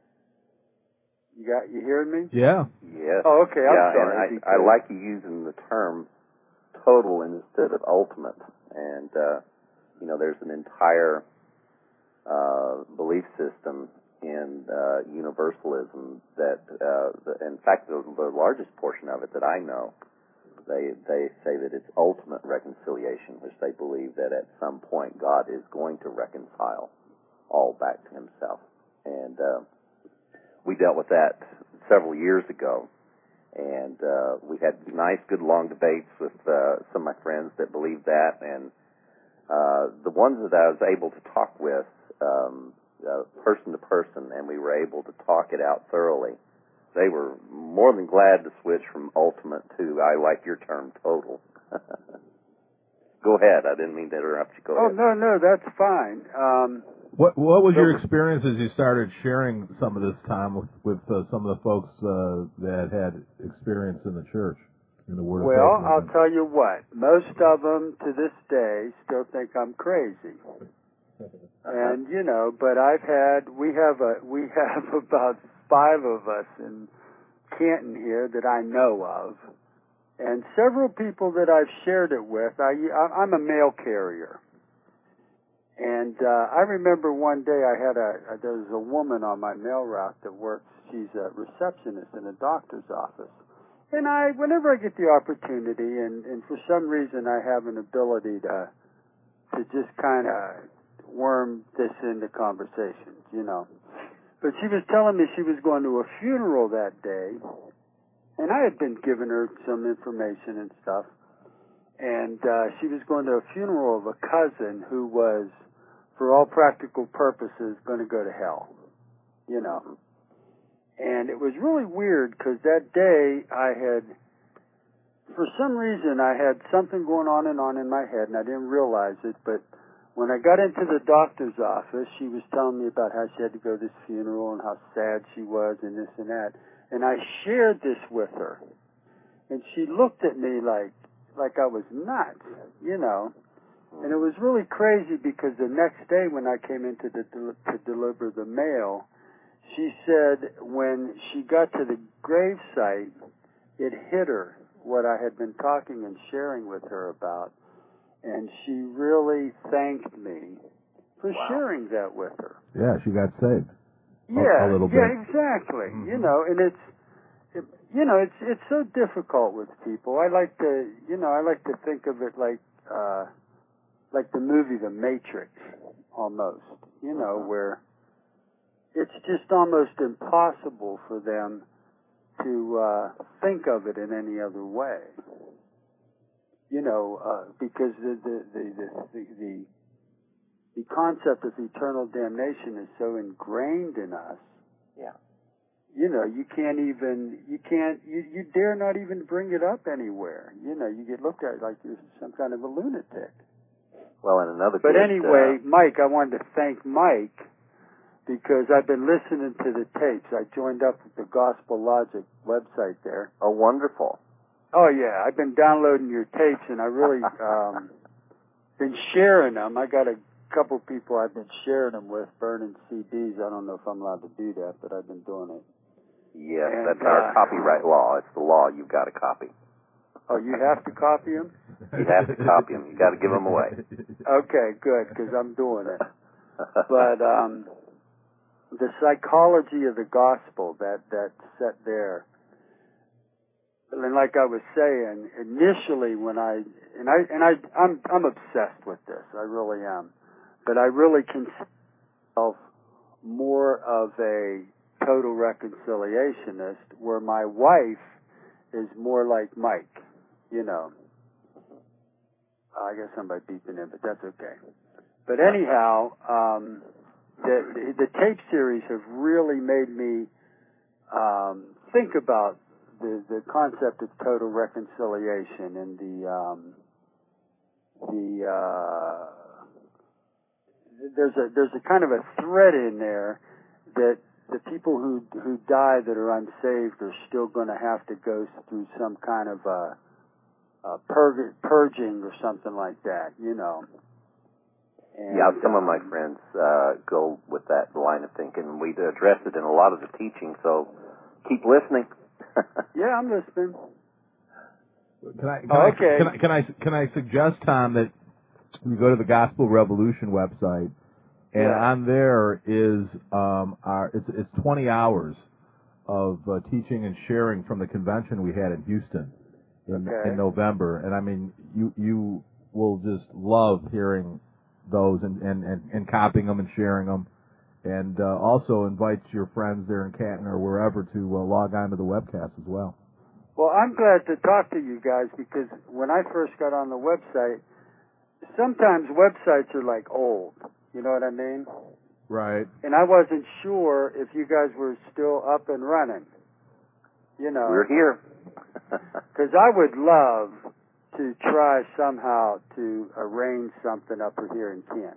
You hearing me? Yeah. Yes. Oh, okay. I'm sorry. And I like you using the term total instead of ultimate. And you know, there's an entire belief system in universalism that, in fact, the largest portion of it that I know, they say that it's ultimate reconciliation, which they believe that at some point God is going to reconcile all back to himself. And we dealt with that several years ago, and we had nice, good, long debates with some of my friends that believed that, and the ones that I was able to talk with person to person, and we were able to talk it out thoroughly, they were more than glad to switch from ultimate to, I like your term, total. Go ahead. I didn't mean to interrupt you. Go ahead. Oh, no, that's fine. What was your experience as you started sharing some of this time with some of the folks that had experience in the church? In the Word of well, faith I'll tell you what. Most of them to this day still think I'm crazy. And you know, but we have about 5 of us in Canton here that I know of, and several people that I've shared it with. I'm a mail carrier, And I remember one day I had there was a woman on my mail route that works. She's a receptionist in a doctor's office. And whenever I get the opportunity, and for some reason I have an ability to just kind of worm this into conversations, you know. But she was telling me she was going to a funeral that day, and I had been giving her some information and stuff. And she was going to a funeral of a cousin who was, for all practical purposes, going to go to hell, you know. And it was really weird because that day for some reason, I had something going on in my head, and I didn't realize it. But when I got into the doctor's office, she was telling me about how she had to go to this funeral and how sad she was and this and that. And I shared this with her. And she looked at me like I was nuts, you know. And it was really crazy because the next day when I came in to deliver the mail, she said when she got to the gravesite, it hit her what I had been talking and sharing with her about. And she really thanked me for sharing that with her. Yeah, she got saved. Yeah, a little bit. Yeah, exactly. Mm-hmm. You know, and it's so difficult with people. I like to think of it like the movie The Matrix, almost. You know, where it's just almost impossible for them to think of it in any other way. You know, because the concept of eternal damnation is so ingrained in us. Yeah. You know, you dare not even bring it up anywhere. You know, you get looked at like you're some kind of a lunatic. Well, and another. But anyway, Mike, I wanted to thank Mike because I've been listening to the tapes. I joined up with the Gospel Logic website there. Oh, wonderful. Oh, yeah. I've been downloading your tapes, and I really been sharing them. I got a couple people I've been sharing them with, burning CDs. I don't know if I'm allowed to do that, but I've been doing it. Yes, and that's our copyright law. It's the law. You've got to copy. Oh, you have to copy them? You have to copy them. You got to give them away. Okay, good, because I'm doing it. But the psychology of the gospel, that set there. And like I was saying, initially when I'm obsessed with this. I really am. But I really consider myself more of a total reconciliationist, where my wife is more like Mike, you know. I guess somebody beeping in, but that's okay. But anyhow, the tape series have really made me think about the concept of total reconciliation and there's a kind of a thread in there that the people who die that are unsaved are still going to have to go through some kind of purging or something like that, you know. And, yeah, some of my friends go with that line of thinking. We address it in a lot of the teaching, so keep listening. Yeah, I'm listening. Can I suggest, Tom, that you go to the Gospel Revolution website, and on there is it's 20 hours of teaching and sharing from the convention we had in Houston in November, and I mean you will just love hearing those and copying them and sharing them. And also invite your friends there in Canton or wherever to log on to the webcast as well. Well, I'm glad to talk to you guys because when I first got on the website, sometimes websites are like old. You know what I mean? Right. And I wasn't sure if you guys were still up and running. You know. We're here. Because I would love to try somehow to arrange something up here in Canton.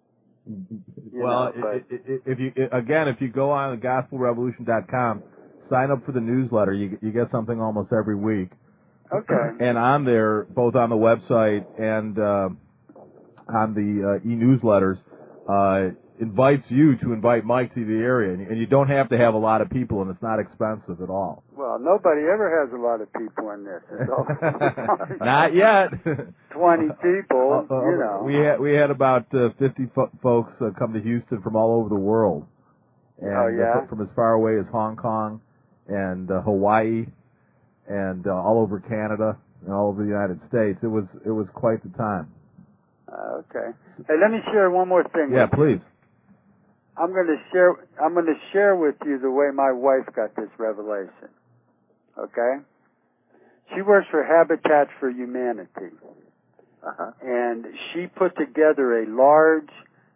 If you go on gospelrevolution.com, sign up for the newsletter. You get something almost every week. Okay. And on there, both on the website and on the e-newsletters, invites you to invite Mike to the area, and you don't have to have a lot of people, and it's not expensive at all. Well, nobody ever has a lot of people in this. It's all Not yet. 20 people, you know. We had about 50 folks come to Houston from all over the world. And, from as far away as Hong Kong and Hawaii and all over Canada and all over the United States. It was quite the time. Okay. Hey, let me share one more thing. Yeah, please. I'm going to share with you the way my wife got this revelation. Okay? She works for Habitat for Humanity. Uh-huh. And she put together a large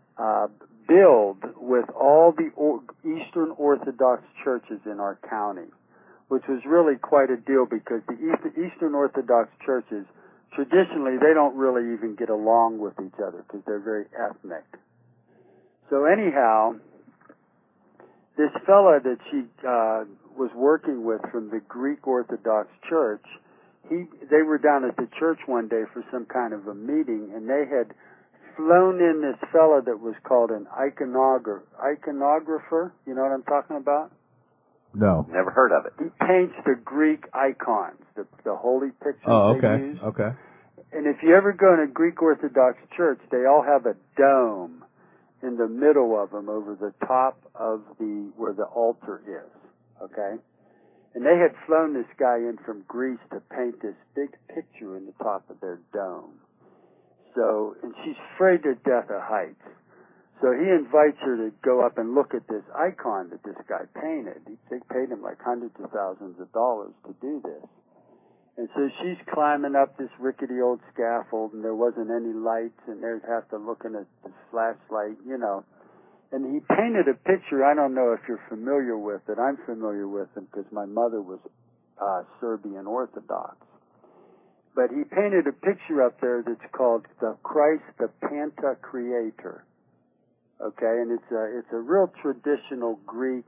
build with all the Eastern Orthodox churches in our county, which was really quite a deal because the Eastern Orthodox churches, traditionally, they don't really even get along with each other because they're very ethnic. So anyhow, this fella that she was working with from the Greek Orthodox Church, they were down at the church one day for some kind of a meeting, and they had flown in this fella that was called an iconographer. You know what I'm talking about? No. Never heard of it. He paints the Greek icons, the holy pictures they use. Okay. And if you ever go in a Greek Orthodox church, they all have a dome in the middle of them over the top of where the altar is. Okay? And they had flown this guy in from Greece to paint this big picture in the top of their dome. So, and she's afraid to death of heights. So he invites her to go up and look at this icon that this guy painted. They paid him like hundreds of thousands of dollars to do this. And so she's climbing up this rickety old scaffold, and there wasn't any lights, and they'd have to look in a flashlight, you know. And he painted a picture. I don't know if you're familiar with it. I'm familiar with him because my mother was Serbian Orthodox. But he painted a picture up there that's called the Christ, the Panta Creator. Okay, and it's a real traditional Greek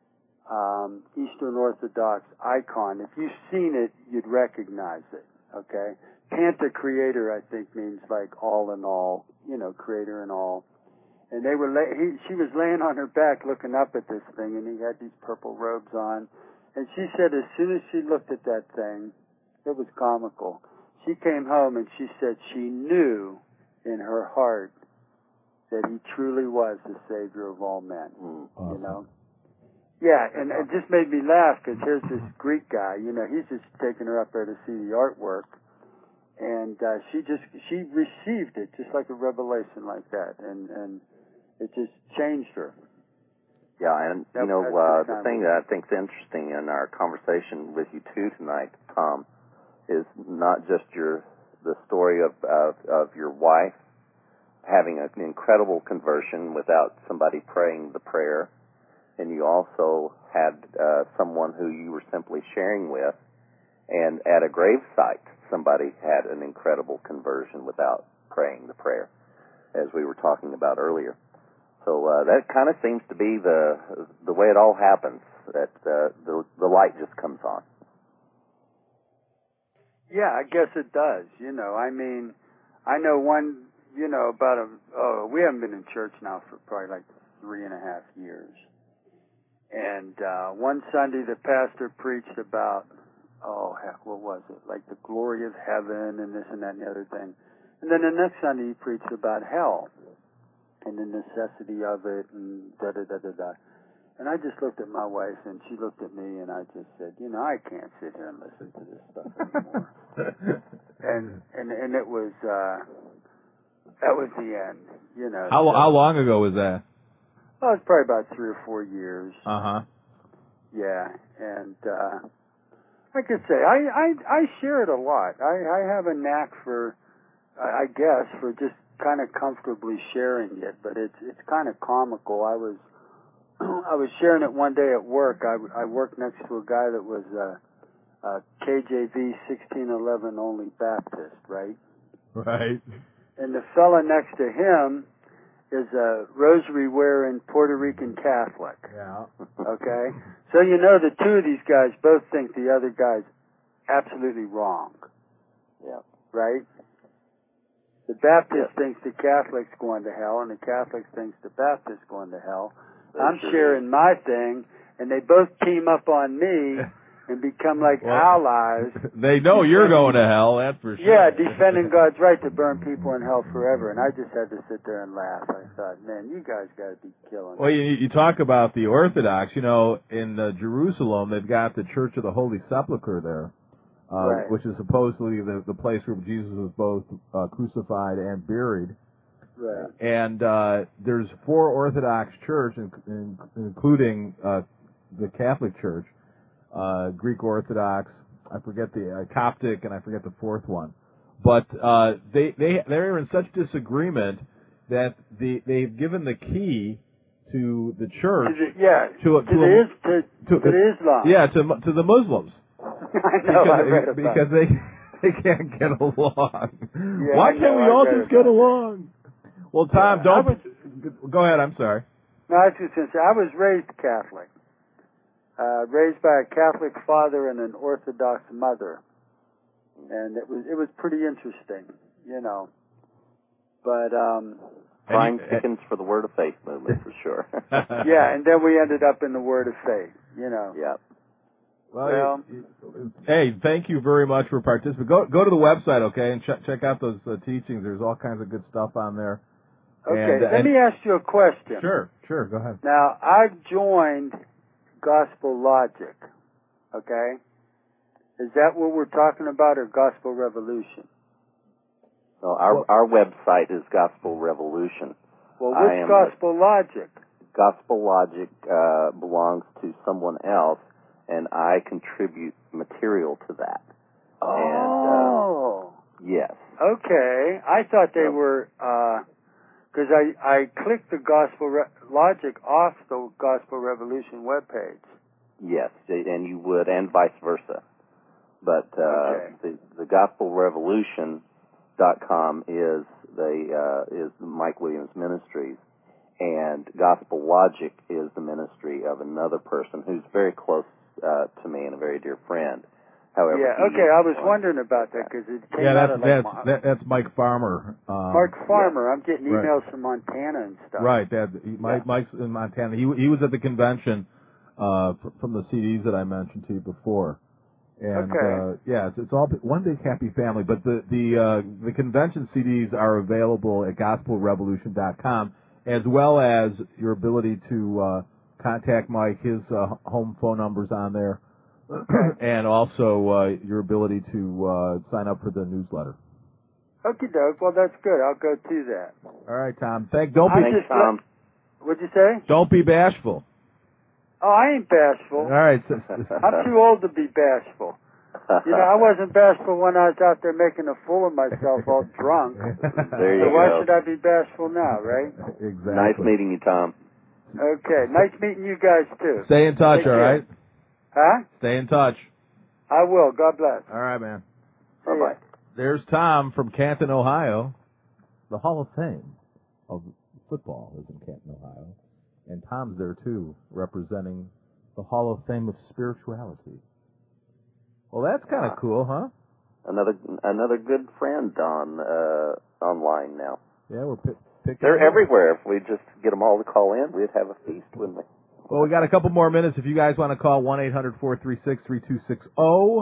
Eastern Orthodox icon. If you've seen it, you'd recognize it. Okay, Panta Creator, I think, means like all in all, you know, creator and all. And they were she was laying on her back looking up at this thing, and he had these purple robes on. And she said as soon as she looked at that thing, it was comical. She came home and she said she knew in her heart that he truly was the Savior of all men. Awesome. You know? Yeah, and it just made me laugh because here's this Greek guy, you know, he's just taking her up there to see the artwork. And she received it just like a revelation like that. And it just changed her. Yeah, and you know, the thing that I think is interesting in our conversation with you two tonight, Tom, is not just the story of your wife having an incredible conversion without somebody praying the prayer, and you also had someone who you were simply sharing with, and at a grave site, somebody had an incredible conversion without praying the prayer, as we were talking about earlier. So that kind of seems to be the way it all happens, that the light just comes on. Yeah, I guess it does. You know, I mean, I know one, you know, we haven't been in church now for probably like 3.5 years. And one Sunday the pastor preached about, what was it? Like the glory of heaven and this and that and the other thing. And then the next Sunday he preached about hell and the necessity of it and da-da-da-da-da. And I just looked at my wife, and she looked at me, and I just said, you know, I can't sit here and listen to this stuff anymore. and it was, that was the end, you know. How long ago was that? Oh, it was probably about 3 or 4 years. Uh-huh. Yeah, and like I say, I share it a lot. I have a knack for, I guess, for just kind of comfortably sharing it, but it's kind of comical. I was sharing it one day at work. I worked next to a guy that was a KJV 1611 only Baptist, right? Right. And the fella next to him is a rosary-wearing Puerto Rican Catholic. Yeah. Okay? So you know the two of these guys both think the other guy's absolutely wrong. Yeah. Right? The Baptist thinks the Catholic's going to hell, and the Catholic thinks the Baptist's going to hell. I'm sharing my thing, and they both team up on me and become like allies. They know you're going to hell, that's for sure. Yeah, defending God's right to burn people in hell forever. And I just had to sit there and laugh. I thought, man, you guys got to be killing me. Well, you talk about the Orthodox. You know, in Jerusalem, they've got the Church of the Holy Sepulchre there, Right. which is supposedly the place where Jesus was both crucified and buried. Right. And there's 4 Orthodox churches, including the Catholic Church, Greek Orthodox, I forget the Coptic, and I forget the 4th one. But they're in such disagreement that they've given the key to the church to Islam. Yeah, to the Muslims. I know. I read about because they can't get along. Yeah, Why can't we all just get along? Well, Tom, go ahead. I'm sorry. No, I was just going to say I was raised Catholic. Raised by a Catholic father and an Orthodox mother, and it was pretty interesting, you know. But prime chickens for the Word of Faith movement for sure. yeah, and then we ended up in the Word of Faith, you know. Yeah. Well, hey, thank you very much for participating. Go to the website, okay, and check out those teachings. There's all kinds of good stuff on there. Okay, let me ask you a question. Sure, go ahead. Now, I've joined Gospel Logic, okay? Is that what we're talking about, or Gospel Revolution? So our website is Gospel Revolution. Well, what's Gospel Logic? Gospel Logic belongs to someone else, and I contribute material to that. Oh. And, yes. Okay. I thought they were, because I clicked the Gospel Logic off the Gospel Revolution webpage. Yes, and you would, and vice versa. But the GospelRevolution.com is Mike Williams Ministries, and Gospel Logic is the ministry of another person who's very close to me and a very dear friend. However, I was wondering about that because it came out of that's Mike Farmer. Mark Farmer. I'm getting emails from Montana and stuff. Right, Mike's in Montana. He was at the convention from the CDs that I mentioned to you before. And it's all one big happy family. But the convention CDs are available at GospelRevolution.com, as well as your ability to contact Mike. His home phone number's on there. And also your ability to sign up for the newsletter. Okie doke. Well, that's good. I'll go do that. All right, Tom. Thanks, Tom. What'd you say? Don't be bashful. Oh, I ain't bashful. All right. I'm too old to be bashful. You know, I wasn't bashful when I was out there making a fool of myself all drunk. There you so go. why should I be bashful now, right? Exactly. Nice meeting you, Tom. Okay. Nice meeting you guys, too. Stay in touch, all right? Huh? Stay in touch. I will. God bless. All right, man. Bye-bye. There's Tom from Canton, Ohio. The Hall of Fame of football is in Canton, Ohio. And Tom's there, too, representing the Hall of Fame of spirituality. Well, that's kind of cool, huh? Another good friend on online now. Yeah, we're picking. They're everywhere. If we just get them all to call in, we'd have a feast, wouldn't we? Well, we got a couple more minutes. If you guys want to call 1-800-436-3260,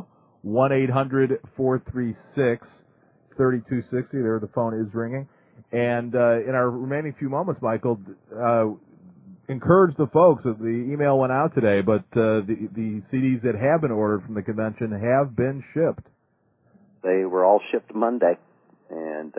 1-800-436-3260. There, the phone is ringing. And in our remaining few moments, Michael, encourage the folks. The email went out today, but the CDs that have been ordered from the convention have been shipped. They were all shipped Monday, and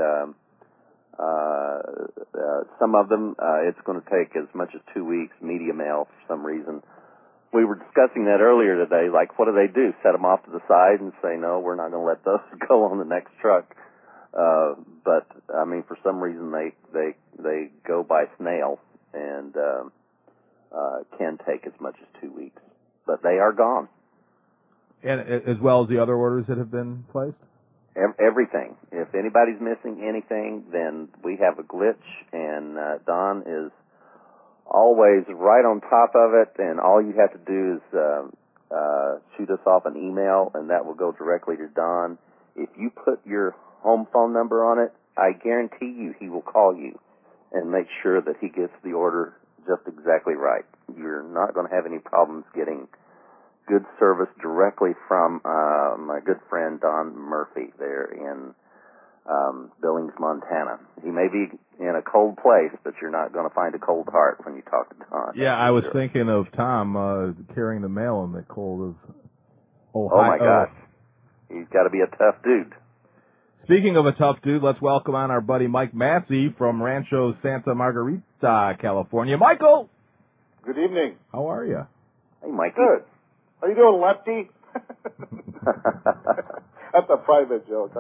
some of them it's going to take as much as 2 weeks, media mail for some reason. We were discussing that earlier today, like what do? Set them off to the side and say, no, we're not going to let those go on the next truck. But, I mean, for some reason they go by snail and can take as much as 2 weeks. But they are gone. And as well as the other orders that have been placed? Everything. If anybody's missing anything, then we have a glitch, and Don is always right on top of it, and all you have to do is shoot us off an email, and that will go directly to Don. If you put your home phone number on it, I guarantee you he will call you and make sure that he gets the order just exactly right. You're not going to have any problems getting good service directly from my good friend Don Murphy there in Billings, Montana. He may be in a cold place, but you're not going to find a cold heart when you talk to Don. Yeah, I was thinking of Tom carrying the mail in the cold of Ohio. Oh, my gosh. He's got to be a tough dude. Speaking of a tough dude, let's welcome on our buddy Mike Massey from Rancho Santa Margarita, California. Michael! Good evening. How are you? Hey, Mikey. Good. How you doing, Lefty? That's a private joke.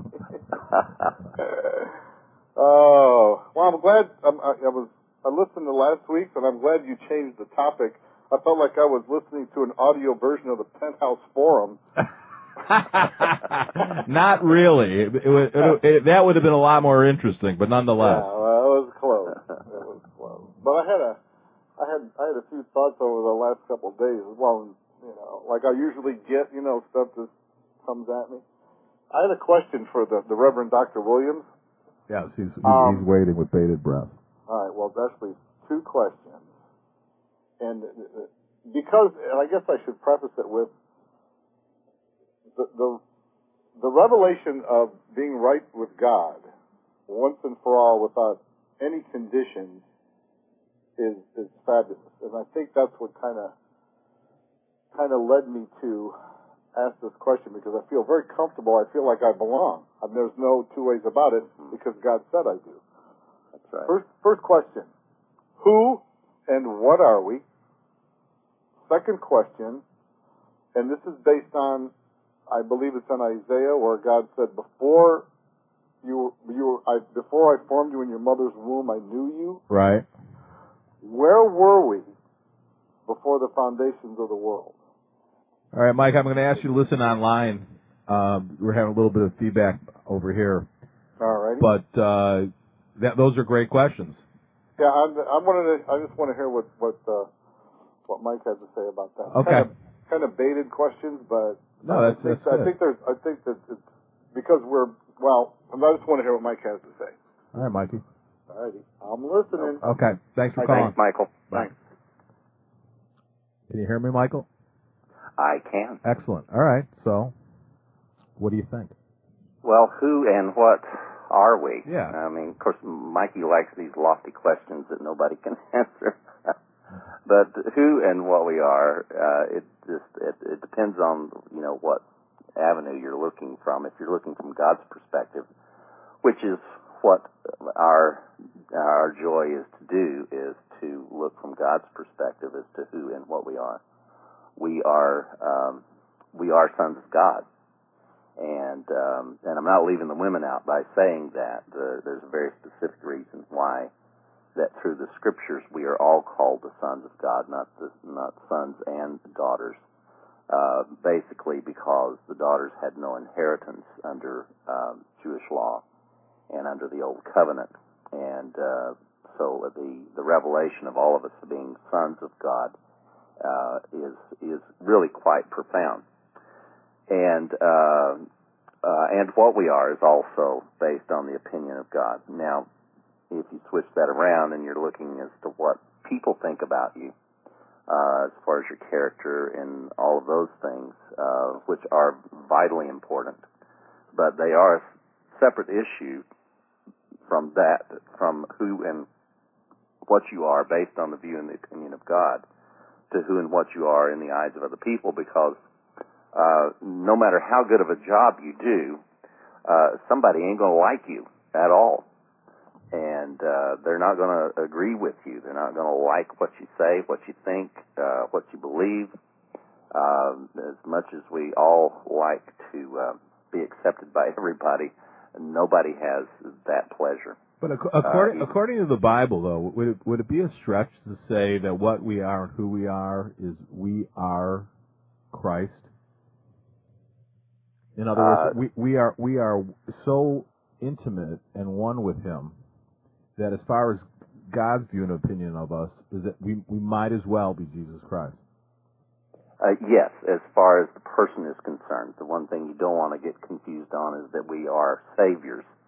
Oh, well, I'm glad. I listened to last week's, and I'm glad you changed the topic. I felt like I was listening to an audio version of the Penthouse Forum. Not really. That would have been a lot more interesting, but nonetheless. Yeah, well, it was close. It was close. But I had a few thoughts over the last couple of days. Well, like I usually get, stuff just comes at me. I had a question for the Reverend Dr. Williams. Yes, he's waiting with bated breath. All right. Well, actually, two questions, and because, and I guess I should preface it with the revelation of being right with God once and for all without any conditions is fabulous, and I think that's what kind of led me to ask this question, because I feel very comfortable. I feel like I belong. There's no two ways about it, because God said I do. That's right. First question, who and what are we? Second question, and this is based on, I believe it's on Isaiah, where God said, before I formed you in your mother's womb, I knew you. Right. Where were we before the foundations of the world? All right, Mike, I'm going to ask you to listen online. We're having a little bit of feedback over here. All right. But those are great questions. Yeah, I just want to hear what Mike has to say about that. Okay. Kind of baited questions, but no, that's good. I think that it's because I just want to hear what Mike has to say. All right, Mikey. All righty. I'm listening. Okay. Thanks for calling. Thanks, Michael. Thanks. Can you hear me, Michael? I can. Excellent. All right. So, what do you think? Well, who and what are we? Yeah. I mean, of course, Mikey likes these lofty questions that nobody can answer. But who and what we are, it depends on, what avenue you're looking from. If you're looking from God's perspective, which is what our joy is to do, is to look from God's perspective as to who and what we are. We are sons of God. And I'm not leaving the women out by saying that. There's a very specific reason why that through the Scriptures we are all called the sons of God, not sons and daughters. Basically because the daughters had no inheritance under Jewish law and under the Old Covenant. And so the revelation of all of us being sons of God is really quite profound. And what we are is also based on the opinion of God. Now, if you switch that around and you're looking as to what people think about you, as far as your character and all of those things, which are vitally important, but they are a separate issue from who and what you are based on the view and the opinion of God, to who and what you are in the eyes of other people, because no matter how good of a job you do, somebody ain't going to like you at all. And they're not going to agree with you. They're not going to like what you say, what you think, what you believe. As much as we all like to be accepted by everybody, nobody has that pleasure. But according to the Bible, though, would it be a stretch to say that what we are and who we are is we are Christ? In other words, we are so intimate and one with Him that as far as God's view and opinion of us is that we might as well be Jesus Christ. Yes, as far as the person is concerned. The one thing you don't want to get confused on is that we are saviors,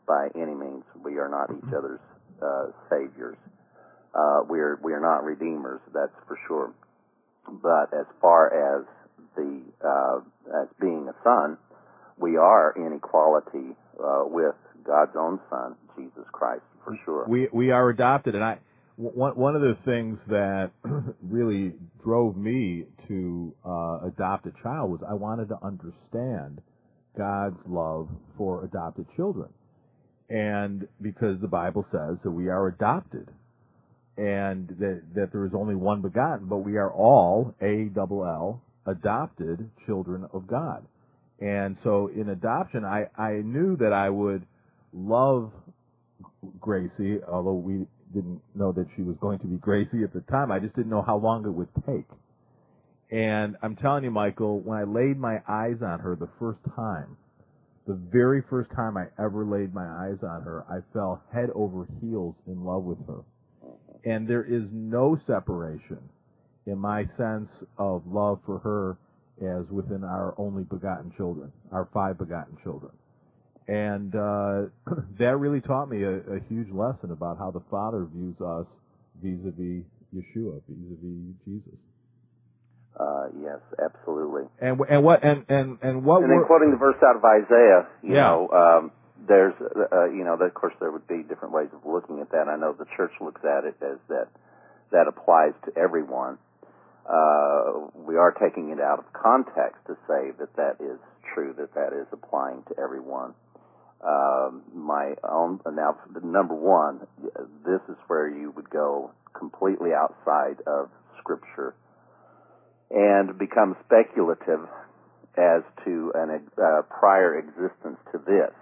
by any means. We are not each other's saviors. We are not redeemers, that's for sure. But as far as as being a son, we are in equality with God's own Son, Jesus Christ, for sure. We are adopted, and one of the things that really drove me to adopt a child was I wanted to understand God's love for adopted children. And because the Bible says that we are adopted, and that there is only one begotten, but we are all, A-double-L, adopted children of God. And so in adoption, I knew that I would love Gracie, although we didn't know that she was going to be Gracie at the time. I just didn't know how long it would take. And I'm telling you, Michael, when I laid my eyes on her the first time, the very first time I ever laid my eyes on her, I fell head over heels in love with her. And there is no separation in my sense of love for her as within our only begotten children, our 5 begotten children. And that really taught me a huge lesson about how the Father views us vis-a-vis Yeshua, vis-a-vis Jesus. Yes, absolutely. And then quoting the verse out of Isaiah, you know, there's, of course, there would be different ways of looking at that. I know the church looks at it as that applies to everyone. We are taking it out of context to say that is true, that is applying to everyone. My own, now, number one, this is where you would go completely outside of Scripture and become speculative as to a prior existence to this.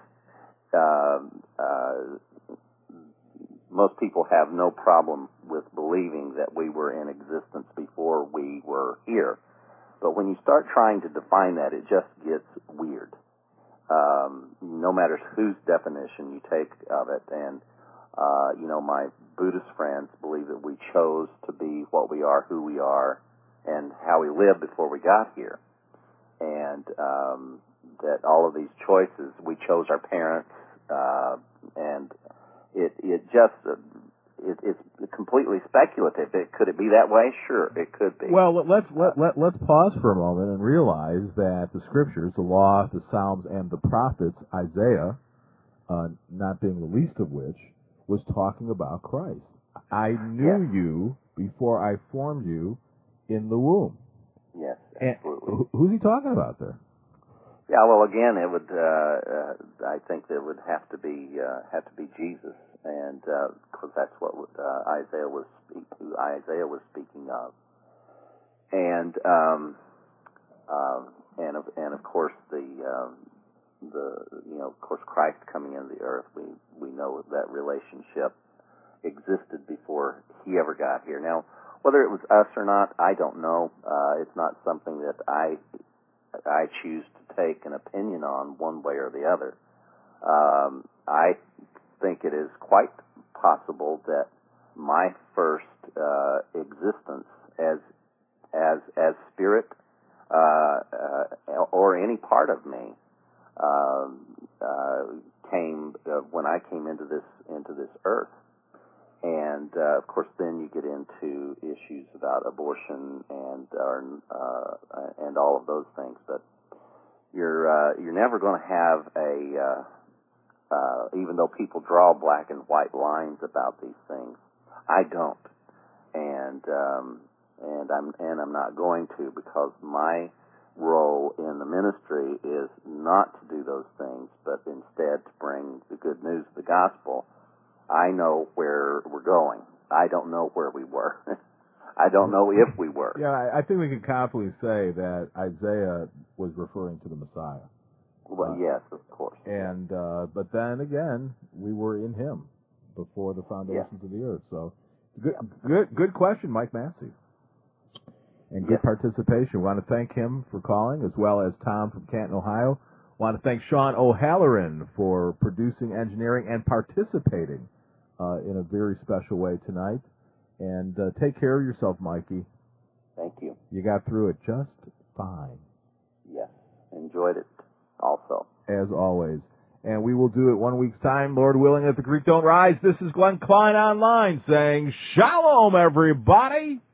Most people have no problem with believing that we were in existence before we were here. But when you start trying to define that, it just gets weird. No matter whose definition you take of it. And, my Buddhist friends believe that we chose to be what we are, who we are, and how we lived before we got here. And that all of these choices, we chose our parents, and it's completely speculative. Could it be that way? Sure, it could be. Well, let's pause for a moment and realize that the Scriptures, the Law, the Psalms, and the Prophets, Isaiah, not being the least of which, was talking about Christ. I knew you before I formed you in the womb. Yes, absolutely. And who's he talking about there? Yeah, well, again, it would. I think there would have to be Jesus, and because that's what Isaiah was speaking of, and of course of course Christ coming into the earth. We know that relationship existed before he ever got here. Now, whether it was us or not, I don't know. It's not something that I choose to take an opinion on one way or the other. I think it is quite possible that my first existence as spirit or any part of me came when I came into this earth. And of course, then you get into issues about abortion and all of those things. But you're never going to have even though people draw black and white lines about these things, I don't, and I'm not going to, because my role in the ministry is not to do those things, but instead to bring the good news of the gospel. I know where we're going. I don't know where we were. I don't know if we were. Yeah, I think we can confidently say that Isaiah was referring to the Messiah. Well, yes, of course. And but then again, we were in Him before the foundations of the earth. So, good question, Mike Massey, and good participation. We want to thank him for calling, as well as Tom from Canton, Ohio. Want to thank Sean O'Halloran for producing, engineering, and participating in a very special way tonight. And take care of yourself, Mikey. Thank you. You got through it just fine. Yes, enjoyed it also. As always. And we will do it 1 week's time, Lord willing, if the creek don't rise. This is Glenn Klein Online saying, Shalom, everybody.